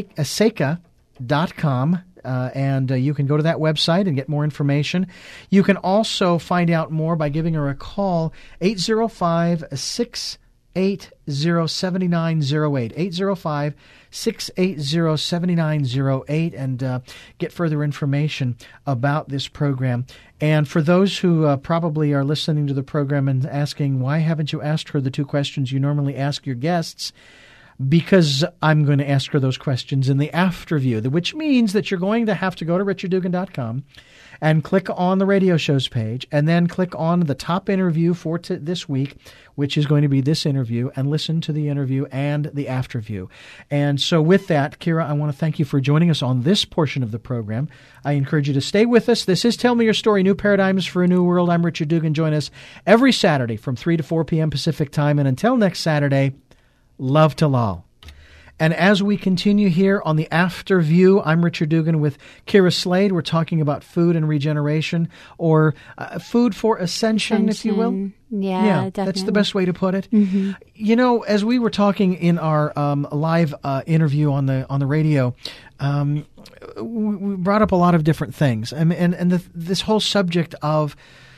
Seika dot com. Uh, and uh, you can go to that website and get more information. You can also find out more by giving her a call, eight zero five, six eight zero, seven nine zero eight, eight zero five, six eight zero, seven nine zero eight, and uh, get further information about this program. And for those who uh, probably are listening to the program and asking, why haven't you asked her the two questions you normally ask your guests? Because I'm going to ask her those questions in the after view, which means that you're going to have to go to richard dugan dot com and click on the radio shows page, and then click on the top interview for t- this week, which is going to be this interview, and listen to the interview and the after view. And so with that, Kira, I want to thank you for joining us on this portion of the program. I encourage you to stay with us. This is Tell Me Your Story, New Paradigms for a New World. I'm Richard Dugan. Join us every Saturday from three to four p.m. Pacific Time. And until next Saturday, love to Lal. And as we continue here on the After View, I'm Richard Dugan with Kira Slade. We're talking about food and regeneration, or uh, food for ascension, if you will. Yeah, Yeah, definitely. that's the best way to put it. Mm-hmm. You know, as we were talking in our um, live uh, interview on the on the radio, um, we, we brought up a lot of different things, and and, and the, this whole subject of,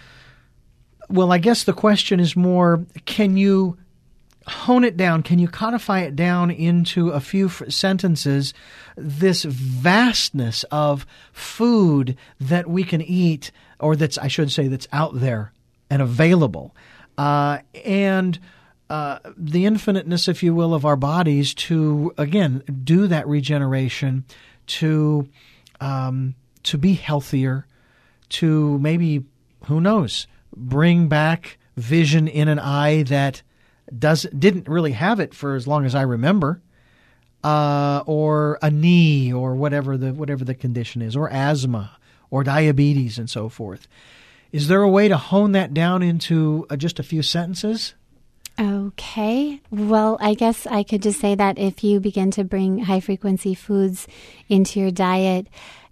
well, I guess the question is more: can you hone it down? Can you codify it down into a few f- sentences, this vastness of food that we can eat, or that's, I should say, that's out there and available, uh, and uh, the infiniteness, if you will, of our bodies to, again, do that regeneration, to um, to be healthier, to maybe, who knows, bring back vision in an eye that does didn't really have it for as long as I remember, uh, or a knee, or whatever the whatever the condition is, or asthma, or diabetes, and so forth. Is there a way to hone that down into uh, just a few sentences? Okay. Well, I guess I could just say that if you begin to bring high-frequency foods into your diet,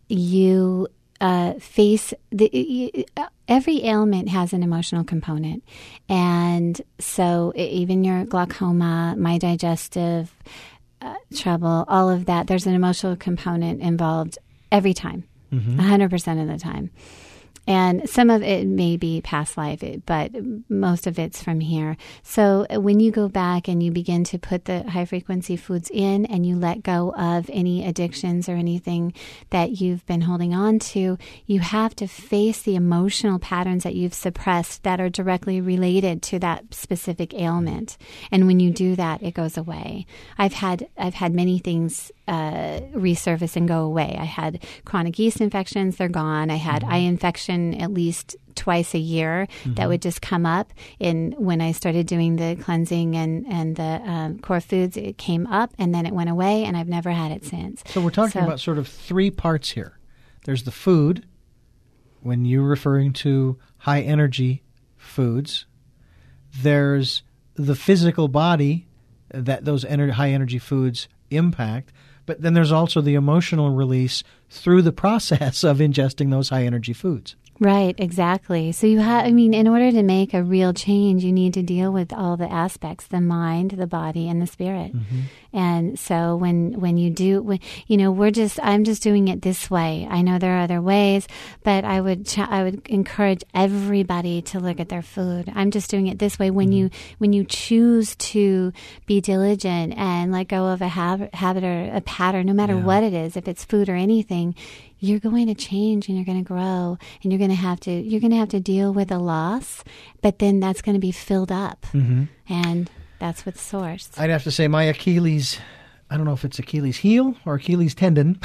you uh, face the, you, every ailment has an emotional component. And so even your glaucoma, my digestive uh, trouble, all of that, there's an emotional component involved every time, mm-hmm. one hundred percent of the time. And some of it may be past life, but most of it's from here. So when you go back and you begin to put the high-frequency foods in and you let go of any addictions or anything that you've been holding on to, you have to face the emotional patterns that you've suppressed that are directly related to that specific ailment. And when you do that, it goes away. I've had I've had many things uh, resurface and go away. I had chronic yeast infections, they're gone. I had mm-hmm. eye infection at least twice a year mm-hmm. that would just come up. In when I started doing the cleansing and, and the um, core foods, it came up and then it went away, and I've never had it since. So we're talking so, about sort of three parts here. There's the food, when you're referring to high energy foods. There's the physical body that those ener- high energy foods impact. But then there's also the emotional release through the process of ingesting those high energy foods. Right, exactly. So you have, I mean, in order to make a real change, you need to deal with all the aspects, the mind, the body, and the spirit. Mm-hmm. And so when when you do, when, you know, we're just, I'm just doing it this way. I know there are other ways, but I would ch- I would encourage everybody to look at their food. I'm just doing it this way. When mm-hmm. you when you choose to be diligent and let go of a habit, habit or a pattern, no matter yeah. what it is, if it's food or anything, you're going to change and you're going to grow, and you're going to have to you're going to have to deal with a loss, but then that's going to be filled up, mm-hmm. and that's with source. I'd have to say my Achilles, I don't know if it's Achilles heel or Achilles tendon,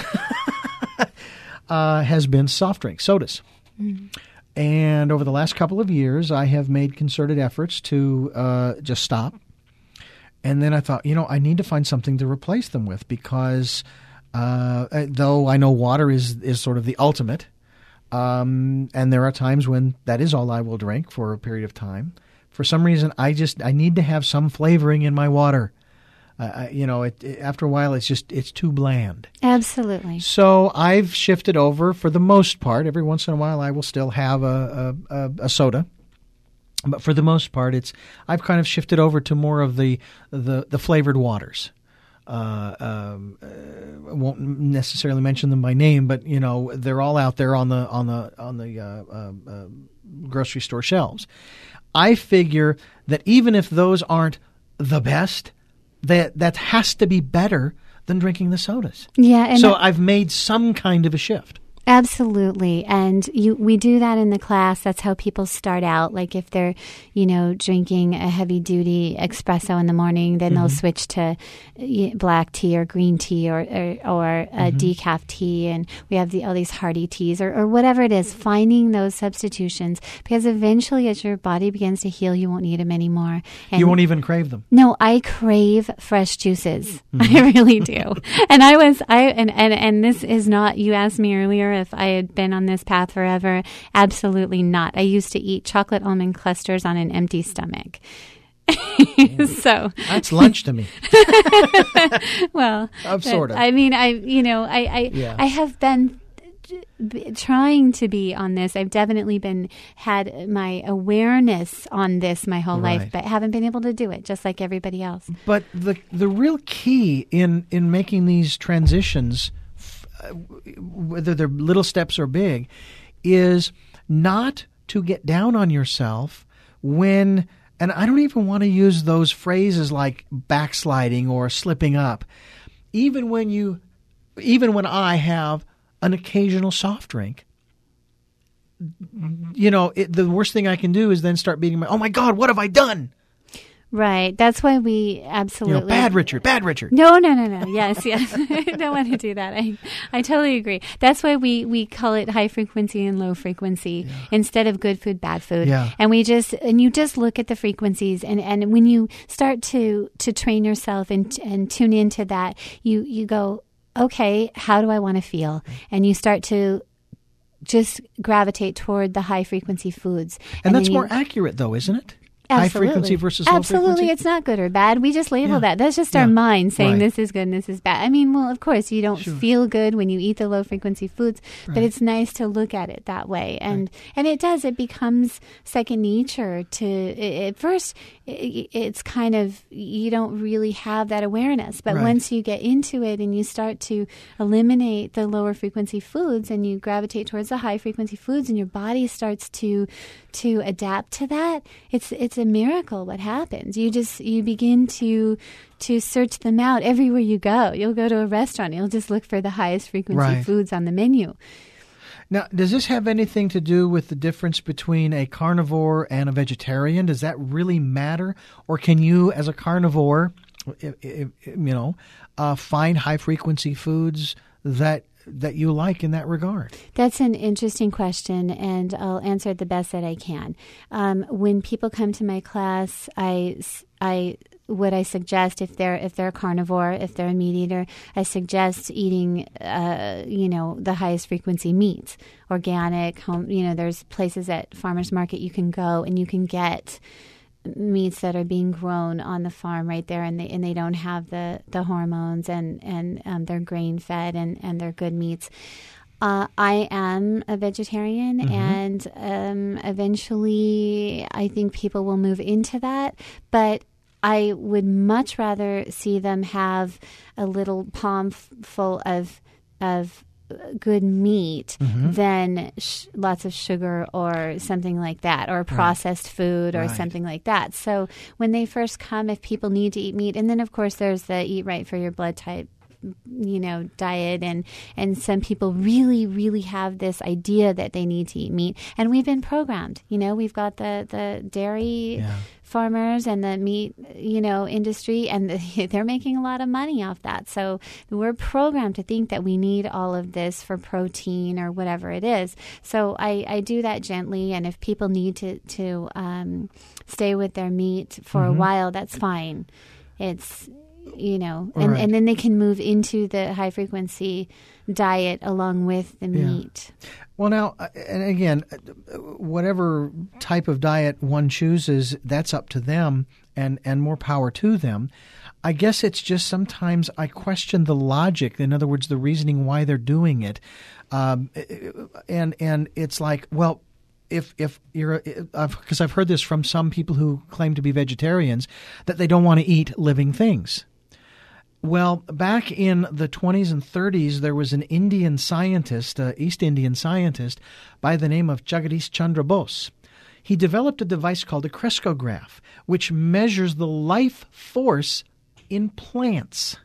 uh, has been soft drinks, sodas. Mm-hmm. And over the last couple of years, I have made concerted efforts to uh, just stop. And then I thought, you know, I need to find something to replace them with, because Uh, though I know water is, is sort of the ultimate, um, and there are times when that is all I will drink for a period of time. For some reason, I just I need to have some flavoring in my water. Uh, you know, it, it, after a while, it's just it's too bland. Absolutely. So I've shifted over for the most part. Every once in a while, I will still have a a, a soda. But for the most part, it's I've kind of shifted over to more of the the, the flavored waters. Uh, um, uh, I won't necessarily mention them by name, but you know they're all out there on the on the on the uh, uh, uh, grocery store shelves. I figure that even if those aren't the best, that that has to be better than drinking the sodas. Yeah, and so I- I've made some kind of a shift. Absolutely. And you, we do that in the class. That's how people start out. Like if they're, you know, drinking a heavy duty espresso in the morning, then mm-hmm. they'll switch to black tea or green tea or, or, or a mm-hmm. decaf tea. And we have the, all these hearty teas or, or whatever it is, finding those substitutions, because eventually as your body begins to heal, you won't need them anymore. And you won't even crave them. No, I crave fresh juices. Mm-hmm. I really do. and I was, I, and, and, and this is not, you asked me earlier if I had been on this path forever. Absolutely not. I used to eat chocolate almond clusters on an empty stomach. So that's lunch to me. Well, of sort of. I mean, I you know, I I, yeah. I have been trying to be on this. I've definitely been had my awareness on this my whole right. life, but haven't been able to do it, just like everybody else. But the the real key in in making these transitions, whether they're little steps or big, is not to get down on yourself when, and I don't even want to use those phrases like backsliding or slipping up. Even when you, even when I have an occasional soft drink, you know, it, the worst thing I can do is then start beating my, oh my God, what have I done? Right. That's why we You absolutely... know, bad Richard, bad Richard. No, no, no, no. Yes, yes. I don't want to do that. I, I totally agree. That's why we, we call it high frequency and low frequency Yeah. instead of good food, bad food. Yeah. And we just and you just look at the frequencies, and, and when you start to to train yourself and and tune into that, you you go, okay, how do I want to feel? And you start to just gravitate toward the high frequency foods. And, and that's then you- more accurate, though, isn't it? Absolutely. High frequency versus low Absolutely. frequency? It's not good or bad. We just label Yeah. that. That's just our Yeah. mind saying Right. this is good and this is bad. I mean, well, of course, you don't Sure. feel good when you eat the low frequency foods, but Right. it's nice to look at it that way. And and it does. It becomes second nature to, i- at first, i- it's kind of, you don't really have that awareness. But Right. once you get into it and you start to eliminate the lower frequency foods and you gravitate towards the high frequency foods and your body starts to to adapt to that, it's it's a miracle what happens. You just you begin to to search them out everywhere you go. You'll go to a restaurant, you'll just look for the highest frequency Right. foods on the menu. Now, does this have anything to do with the difference between a carnivore and a vegetarian? Does that really matter? Or can you, as a carnivore, i- i- you know, uh, find high-frequency foods that that you like in that regard? That's an interesting question, and I'll answer it the best that I can. Um, when people come to my class, I, I what I suggest if they're if they're a carnivore, if they're a meat eater, I suggest eating, uh, you know, the highest frequency meats, organic. Home, you know, there's places at farmers market you can go and you can get meats that are being grown on the farm right there, and they and they don't have the, the hormones, and and um, they're grain fed, and, and they're good meats. Uh, I am a vegetarian, Mm-hmm. and um, eventually I think people will move into that, but I would much rather see them have a little palm f- full of of good meat Mm-hmm. than sh- lots of sugar or something like that, or processed food or Right. something like that. So when they first come, if people need to eat meat, and then of course there's the eat right for your blood type, you know, diet, and and some people really really have this idea that they need to eat meat, and we've been programmed. You know, we've got the the dairy Yeah. farmers and the meat, you know, industry, and the, they're making a lot of money off that. So we're programmed to think that we need all of this for protein or whatever it is. So I, I do that gently, and if people need to to um, stay with their meat for Mm-hmm. a while, that's fine. It's you know, and, Right. and then they can move into the high frequency diet along with the Yeah. meat. Well, now, uh, and again, uh, whatever type of diet one chooses, that's up to them, and, and more power to them. I guess it's just sometimes I question the logic, in other words, the reasoning why they're doing it. Um, and and it's like, well, if if you're, because I've heard this from some people who claim to be vegetarians, that they don't want to eat living things. Well, back in the twenties and thirties, there was an Indian scientist, uh, East Indian scientist, by the name of Jagadish Chandra Bose. He developed a device called a crescograph, which measures the life force in plants.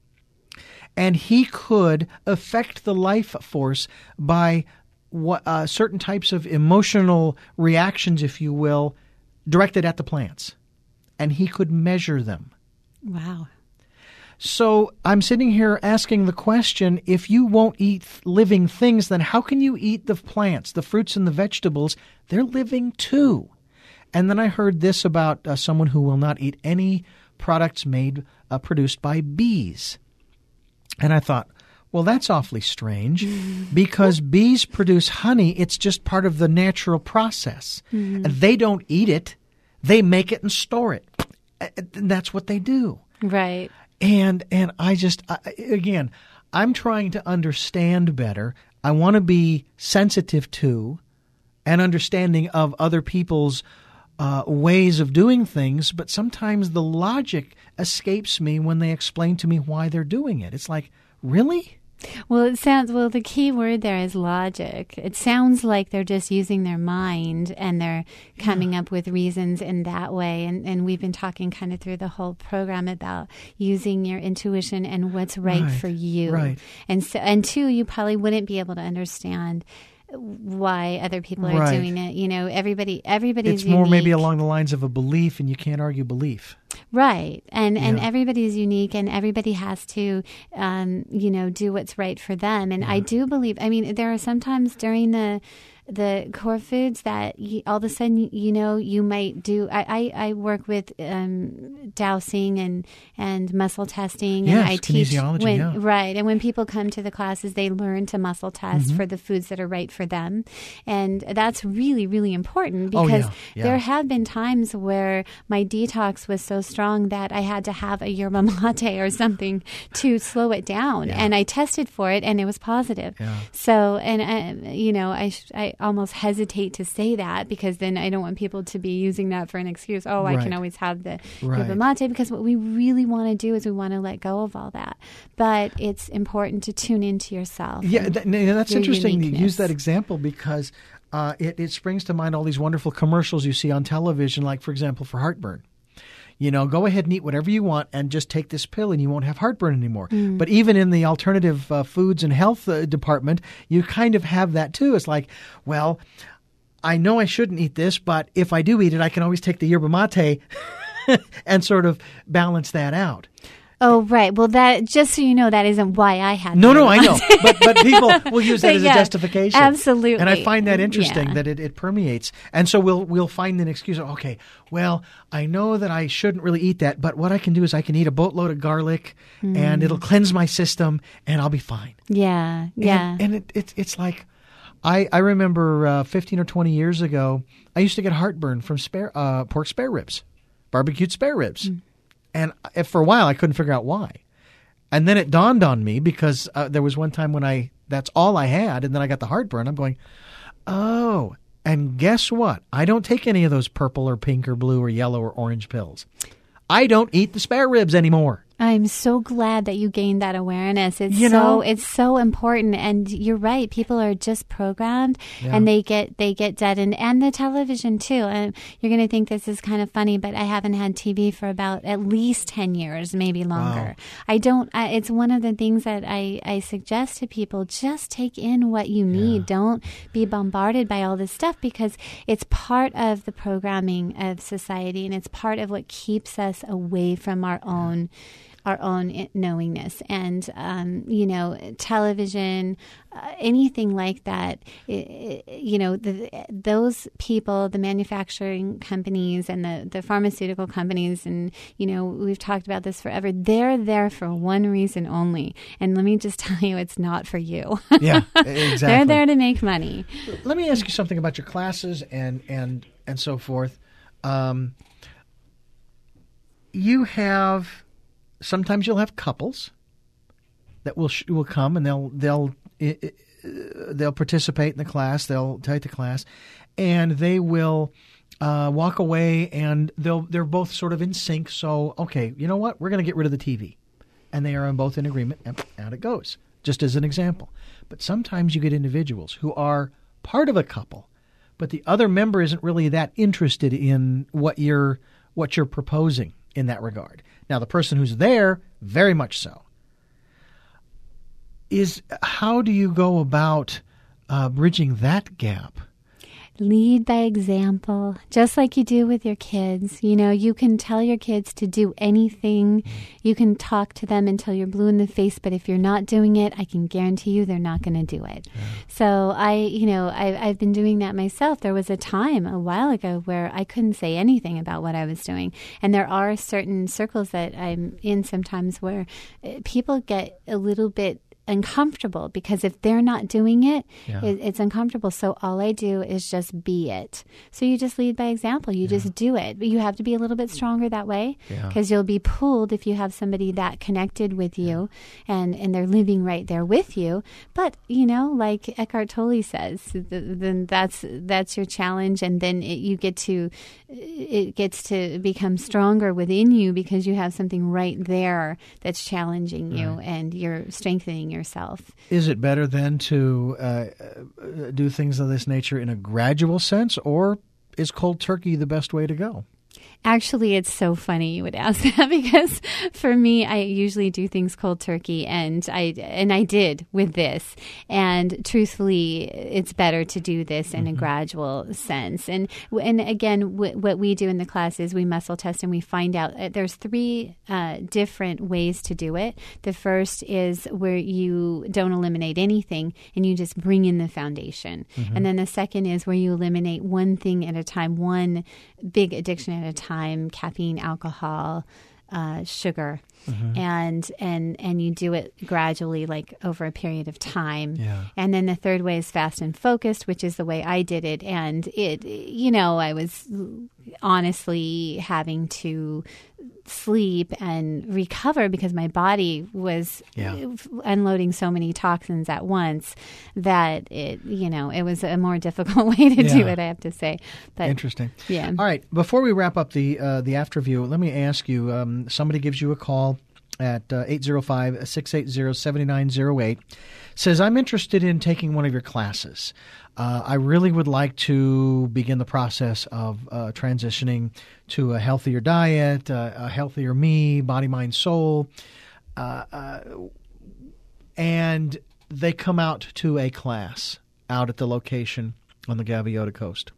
And he could affect the life force by what, uh, certain types of emotional reactions, if you will, directed at the plants. And he could measure them. Wow. So I'm sitting here asking the question, if you won't eat living things, then how can you eat the plants, the fruits and the vegetables? They're living too. And then I heard this about uh, someone who will not eat any products made, uh, produced by bees. And I thought, well, that's awfully strange because bees produce honey. It's just part of the natural process. And they don't eat it. They make it and store it. And that's what they do. Right. And and I just, I, again, I'm trying to understand better. I want to be sensitive to and understanding of other people's uh, ways of doing things, but sometimes the logic escapes me when they explain to me why they're doing it. It's like, really? Well, it sounds, well, the key word there is logic. It sounds like they're just using their mind and they're coming up with reasons in that way. And, and we've been talking kind of through the whole program about using your intuition and what's right, Right, for you. right. And so, and two, you probably wouldn't be able to understand why other people are Right. doing it. You know, everybody, everybody's It's more maybe unique. along the lines of a belief, and you can't argue belief. Right. And and Yeah. everybody's unique, and everybody has to, um, you know, do what's right for them. And I do believe, I mean, there are sometimes during the the core foods that you, all of a sudden, you, you know, you might do. I, I, I work with um, dowsing and, and muscle testing. Yes, and I teach kinesiology, when, yeah. Right. And when people come to the classes, they learn to muscle test Mm-hmm. for the foods that are right for them. And that's really, really important Oh, because yeah, yeah. there have been times where my detox was so strong that I had to have a yerba mate or something to slow it down. Yeah. And I tested for it, and it was positive. Yeah. So, and, uh, you know, I, sh- I almost hesitate to say that because then I don't want people to be using that for an excuse. Oh, I Right. can always have the Right. yerba mate, because what we really want to do is we want to let go of all that. But it's important to tune into yourself. Yeah, and that, no, that's your interesting to use uniqueness. that example because uh, it, it springs to mind all these wonderful commercials you see on television, like, for example, for heartburn. You know, go ahead and eat whatever you want and just take this pill and you won't have heartburn anymore. Mm. But even in the alternative uh, foods and health uh, department, you kind of have that too. It's like, well, I know I shouldn't eat this, but if I do eat it, I can always take the yerba mate and sort of balance that out. Oh, right. Well, that just so you know, that isn't why I had No, the no, I know. yerba mate. But but people will use that But as yeah, a justification. absolutely. And I find that interesting Yeah. that it, it permeates. And so we'll we'll find an excuse. Okay, well, I know that I shouldn't really eat that, but what I can do is I can eat a boatload of garlic Mm. and it'll cleanse my system and I'll be fine. Yeah, yeah. And, and it, it, it's like, I, I remember uh, fifteen or twenty years ago, I used to get heartburn from spare uh, pork spare ribs, barbecued spare ribs. Mm. And I- for a while, I couldn't figure out why. And then it dawned on me because uh, there was one time when I, that's all I had, and then I got the heartburn. I'm going, oh, and guess what? I don't take any of those purple or pink or blue or yellow or orange pills. I don't eat the spare ribs anymore. I'm so glad that you gained that awareness. It's You so know? it's so important, and you're right. People are just programmed, Yeah. and they get they get deadened, and the television too. And you're going to think this is kind of funny, but I haven't had T V for about at least ten years, maybe longer. Wow. I don't. I, it's one of the things that I I suggest to people: just take in what you need. Don't be bombarded by all this stuff because it's part of the programming of society, and it's part of what keeps us away from our own. our own i- knowingness. And, um, you know, television, uh, anything like that, i i you know, the, those people, the manufacturing companies and the, the pharmaceutical companies, and, you know, we've talked about this forever, they're there for one reason only. And let me just tell you, it's not for you. Yeah, exactly. They're there to make money. Let me ask you something about your classes and and and so forth. Um, you have sometimes you'll have couples that will sh- will come and they'll they'll uh, they'll participate in the class. They'll take the class, and they will uh, walk away and they'll they're both sort of in sync. So okay, you know what? We're going to get rid of the T V, and they are both in agreement. And out it goes. Just as an example. But sometimes you get individuals who are part of a couple, but the other member isn't really that interested in what you're what you're proposing in that regard. Now, the person who's there, very much so. Is how do you go about uh, bridging that gap? Lead by example, just like you do with your kids. You know, you can tell your kids to do anything. You can talk to them until you're blue in the face, but if you're not doing it, I can guarantee you they're not going to do it. Yeah. So I, you know, I, I've been doing that myself. There was a time a while ago where I couldn't say anything about what I was doing. And there are certain circles that I'm in sometimes where people get a little bit uncomfortable because if they're not doing it, yeah. it, it's uncomfortable. So all I do is just be it. So you just lead by example. You yeah. just do it. But you have to be a little bit stronger that way because yeah. you'll be pulled if you have somebody that connected with you yeah. and, and they're living right there with you. But, you know, like Eckhart Tolle says, then that's that's your challenge. And then it, you get to, it gets to become stronger within you because you have something right there that's challenging you right. and you're strengthening your yourself. Is it better then to uh, do things of this nature in a gradual sense, or is cold turkey the best way to go? Actually, it's so funny you would ask that because for me, I usually do things cold turkey, and I and I did with this. And truthfully, it's better to do this in mm-hmm. a gradual sense. And and again, w- what we do in the class is we muscle test and we find out uh, there's three uh, different ways to do it. The first is where you don't eliminate anything and you just bring in the foundation. Mm-hmm. And then the second is where you eliminate one thing at a time, one big addiction at a time, caffeine, alcohol, uh, sugar, mm-hmm. and and and you do it gradually, like over a period of time. Yeah. And then the third way is fast and focused, which is the way I did it. And it, you know, I was honestly having to sleep and recover because my body was yeah. unloading so many toxins at once that it, you know, it was a more difficult way to yeah. do it, I have to say. But interesting. Yeah. All right. Before we wrap up the uh, the after view, let me ask you. Um, somebody gives you a call at uh, eight zero five, six eight zero, seven nine zero eight. Says, I'm interested in taking one of your classes. Uh, I really would like to begin the process of uh, transitioning to a healthier diet, uh, a healthier me, body, mind, soul. Uh, uh, and they come out to a class out at the location on the Gaviota Coast.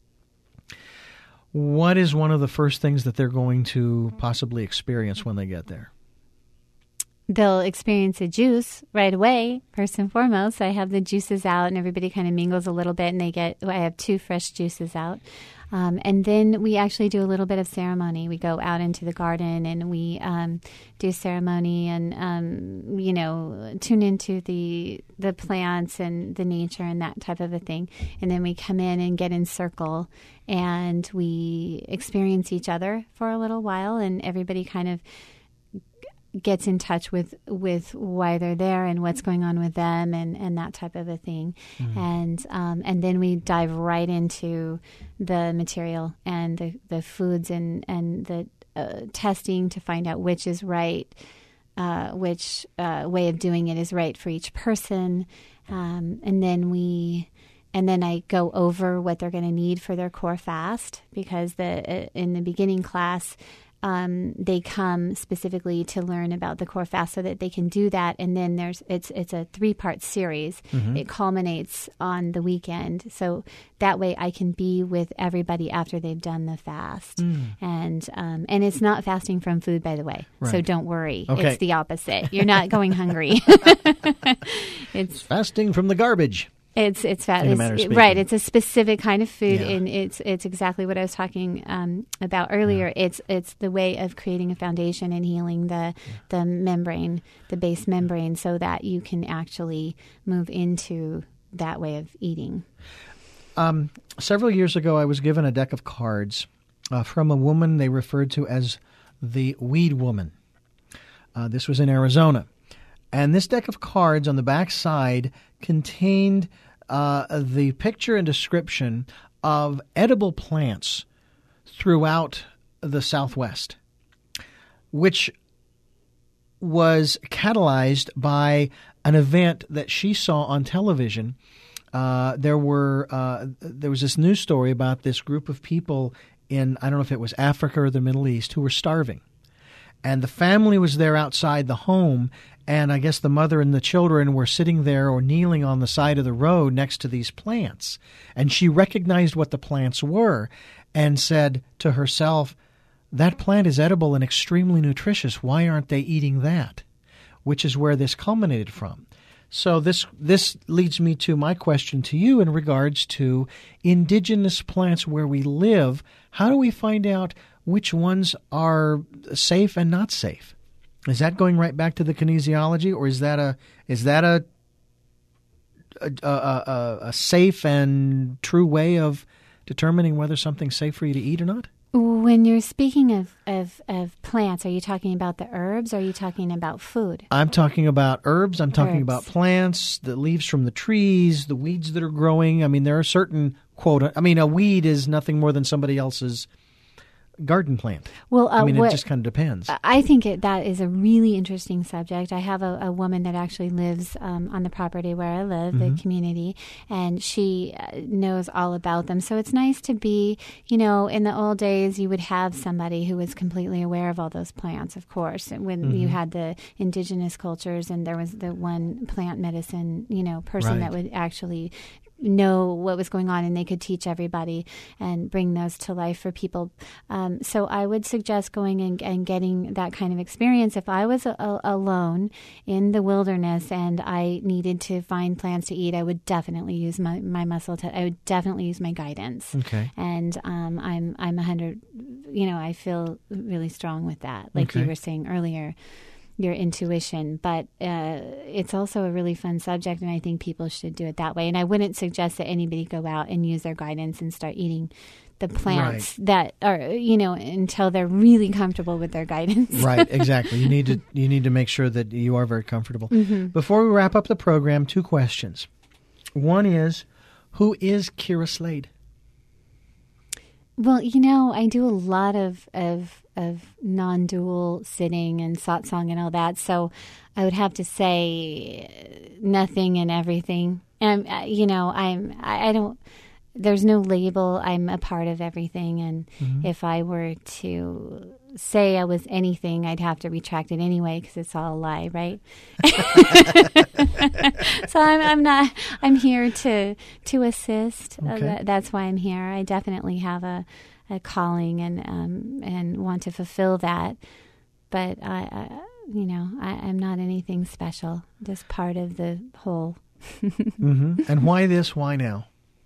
What is one of the first things that they're going to possibly experience when they get there? They'll experience a juice right away, first and foremost. I have the juices out and everybody kind of mingles a little bit and they get, I have two fresh juices out. Um, and then we actually do a little bit of ceremony. We go out into the garden and we um, do ceremony and, um, you know, tune into the the plants and the nature and that type of a thing. And then we come in and get in circle and we experience each other for a little while and everybody kind of gets in touch with, with why they're there and what's going on with them and, and that type of a thing. Mm-hmm. And um, and then we dive right into the material and the, the foods and, and the uh, testing to find out which is right, uh, which uh, way of doing it is right for each person. Um, and then we... And then I go over what they're going to need for their core fast because the uh, in the beginning class, um, they come specifically to learn about the core fast so that they can do that. And then there's it's it's a three-part series. Mm-hmm. It culminates on the weekend. So that way I can be with everybody after they've done the fast. Mm. And um, and it's not fasting from food, by the way. Right. So don't worry. Okay. It's the opposite. You're not going hungry. It's fasting from the garbage. It's it's fat. It's, it, right. It's a specific kind of food, yeah. and it's it's exactly what I was talking um, about earlier. Yeah. It's it's the way of creating a foundation and healing the yeah. the membrane, the base membrane, so that you can actually move into that way of eating. Um, several years ago, I was given a deck of cards uh, from a woman they referred to as the Weed Woman. Uh, this was in Arizona, and this deck of cards on the back side contained Uh, the picture and description of edible plants throughout the Southwest, which was catalyzed by an event that she saw on television. Uh, there were uh, there was this news story about this group of people in, I don't know if it was Africa or the Middle East, who were starving. And the family was there outside the home, and I guess the mother and the children were sitting there or kneeling on the side of the road next to these plants. And she recognized what the plants were and said to herself, that plant is edible and extremely nutritious. Why aren't they eating that? Which is where this culminated from. So this this leads me to my question to you in regards to indigenous plants where we live. How do we find out which ones are safe and not safe? Is that going right back to the kinesiology, or is that a is that a a, a, a, a safe and true way of determining whether something's safe for you to eat or not? When you're speaking of, of, of plants, are you talking about the herbs or are you talking about food? I'm talking about herbs. I'm talking herbs. about plants, the leaves from the trees, the weeds that are growing. I mean, there are certain, quote, I mean, a weed is nothing more than somebody else's garden plant? Well, uh, I mean, what, it just kind of depends. I think it, that is a really interesting subject. I have a, a woman that actually lives um, on the property where I live, Mm-hmm. the community, and she uh, knows all about them. So it's nice to be, you know, in the old days, you would have somebody who was completely aware of all those plants, of course. And when Mm-hmm. you had the indigenous cultures, and there was the one plant medicine, you know, person Right. that would actually know what was going on, and they could teach everybody and bring those to life for people. Um, so I would suggest going and, and getting that kind of experience. If I was a, a, alone in the wilderness and I needed to find plants to eat, I would definitely use my, my muscle. Te- I would definitely use my guidance. Okay. And um, I'm I'm a hundred. You know, I feel really strong with that. Like Okay. you were saying earlier, your intuition, but uh, it's also a really fun subject, and I think people should do it that way. And I wouldn't suggest that anybody go out and use their guidance and start eating the plants Right. that are, you know, until they're really comfortable with their guidance. Right, exactly. You need to you need to make sure that you are very comfortable. Mm-hmm. Before we wrap up the program, two questions. One is, who is Kira Slade? Well, you know, I do a lot of, of of non-dual sitting and satsang and all that, so I would have to say nothing and everything. And uh, you know, I'm I, I don't. There's no label. I'm a part of everything, and Mm-hmm. if I were to say I was anything, I'd have to retract it anyway because it's all a lie, right? So I'm, I'm not. I'm here to to assist. Uh, Okay. that, that's why I'm here. I definitely have a, a calling and um, and want to fulfill that. But I, I you know, I, I'm not anything special. Just part of the whole. Mm-hmm. And why this? Why now?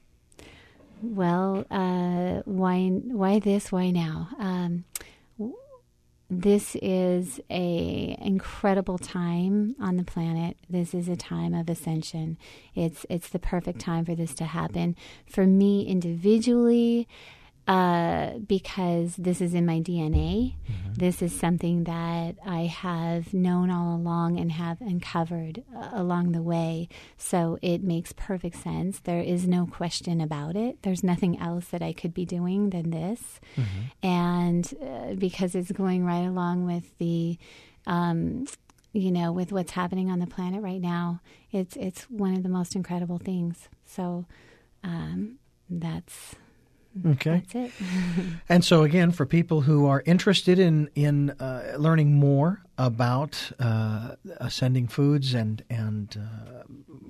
Well, uh, why why this? Why now? Um, w- this is a incredible time on the planet. This is a time of ascension. It's it's the perfect time for this to happen. For me individually, uh, because this is in my D N A. Mm-hmm. This is something that I have known all along and have uncovered uh, along the way. So it makes perfect sense. There is no question about it. There's nothing else that I could be doing than this. Mm-hmm. And uh, because it's going right along with the, um, you know, with what's happening on the planet right now, it's it's one of the most incredible things. So um, that's... Okay. That's it. And so again, for people who are interested in in uh, learning more about uh, ascending foods and and uh,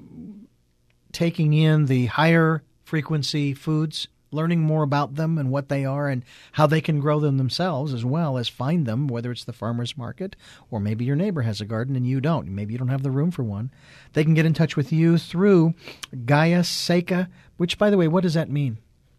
taking in the higher frequency foods, learning more about them and what they are and how they can grow them themselves, as well as find them, whether it's the farmer's market or maybe your neighbor has a garden and you don't. Maybe you don't have the room for one. They can get in touch with you through Gaia Seika, which, by the way, what does that mean?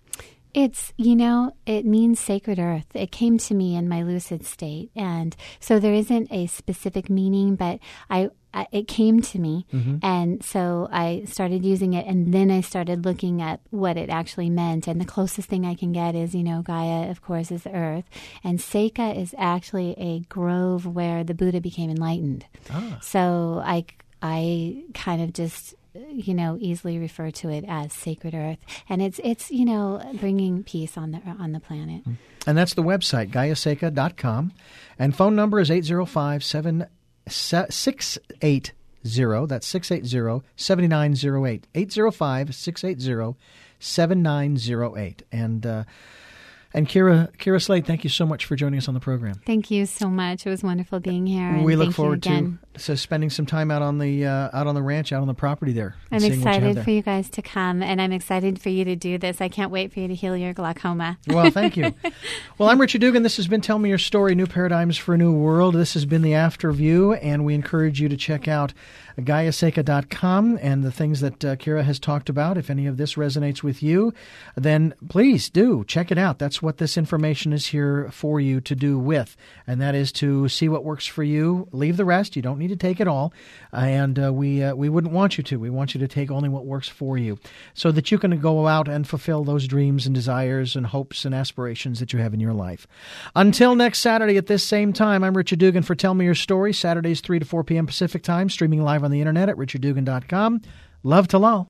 It's, you know, it means sacred earth. It came to me in my lucid state. And so there isn't a specific meaning, but I, I it came to me. Mm-hmm. And so I started using it. And then I started looking at what it actually meant. And the closest thing I can get is, you know, Gaia, of course, is the earth. And Seika is actually a grove where the Buddha became enlightened. Ah. So I, I kind of just... you know, easily refer to it as sacred earth, and it's it's you know bringing peace on the on the planet. And that's the website, gaia seika dot com, and phone number is eight zero five, seven six eight zero. That's six eight zero, seven nine zero eight. eight zero five, six eight zero, seven nine zero eight. And uh, and Kira Kira Slade, thank you so much for joining us on the program. Thank you so much. It was wonderful being here. And we look thank forward you again. to so spending some time out on the uh, out on the ranch, out on the property there. and I'm seeing what you have excited there. for you guys to come, and I'm excited for you to do this. I can't wait for you to heal your glaucoma. Well, thank you. Well, I'm Richard Dugan. This has been Tell Me Your Story, New Paradigms for a New World. This has been the After View, and we encourage you to check out gaia seika dot com and the things that uh, Kira has talked about. If any of this resonates with you, then please do check it out. That's what this information is here for you to do with, and that is to see what works for you. Leave the rest. You don't need to take it all, and uh, we uh, we wouldn't want you to. We want you to take only what works for you, so that you can go out and fulfill those dreams and desires and hopes and aspirations that you have in your life. Until next Saturday at this same time, I'm Richard Dugan for Tell Me Your Story, Saturdays three to four p.m. Pacific Time, streaming live on the internet at richard dugan dot com. Love to Lal.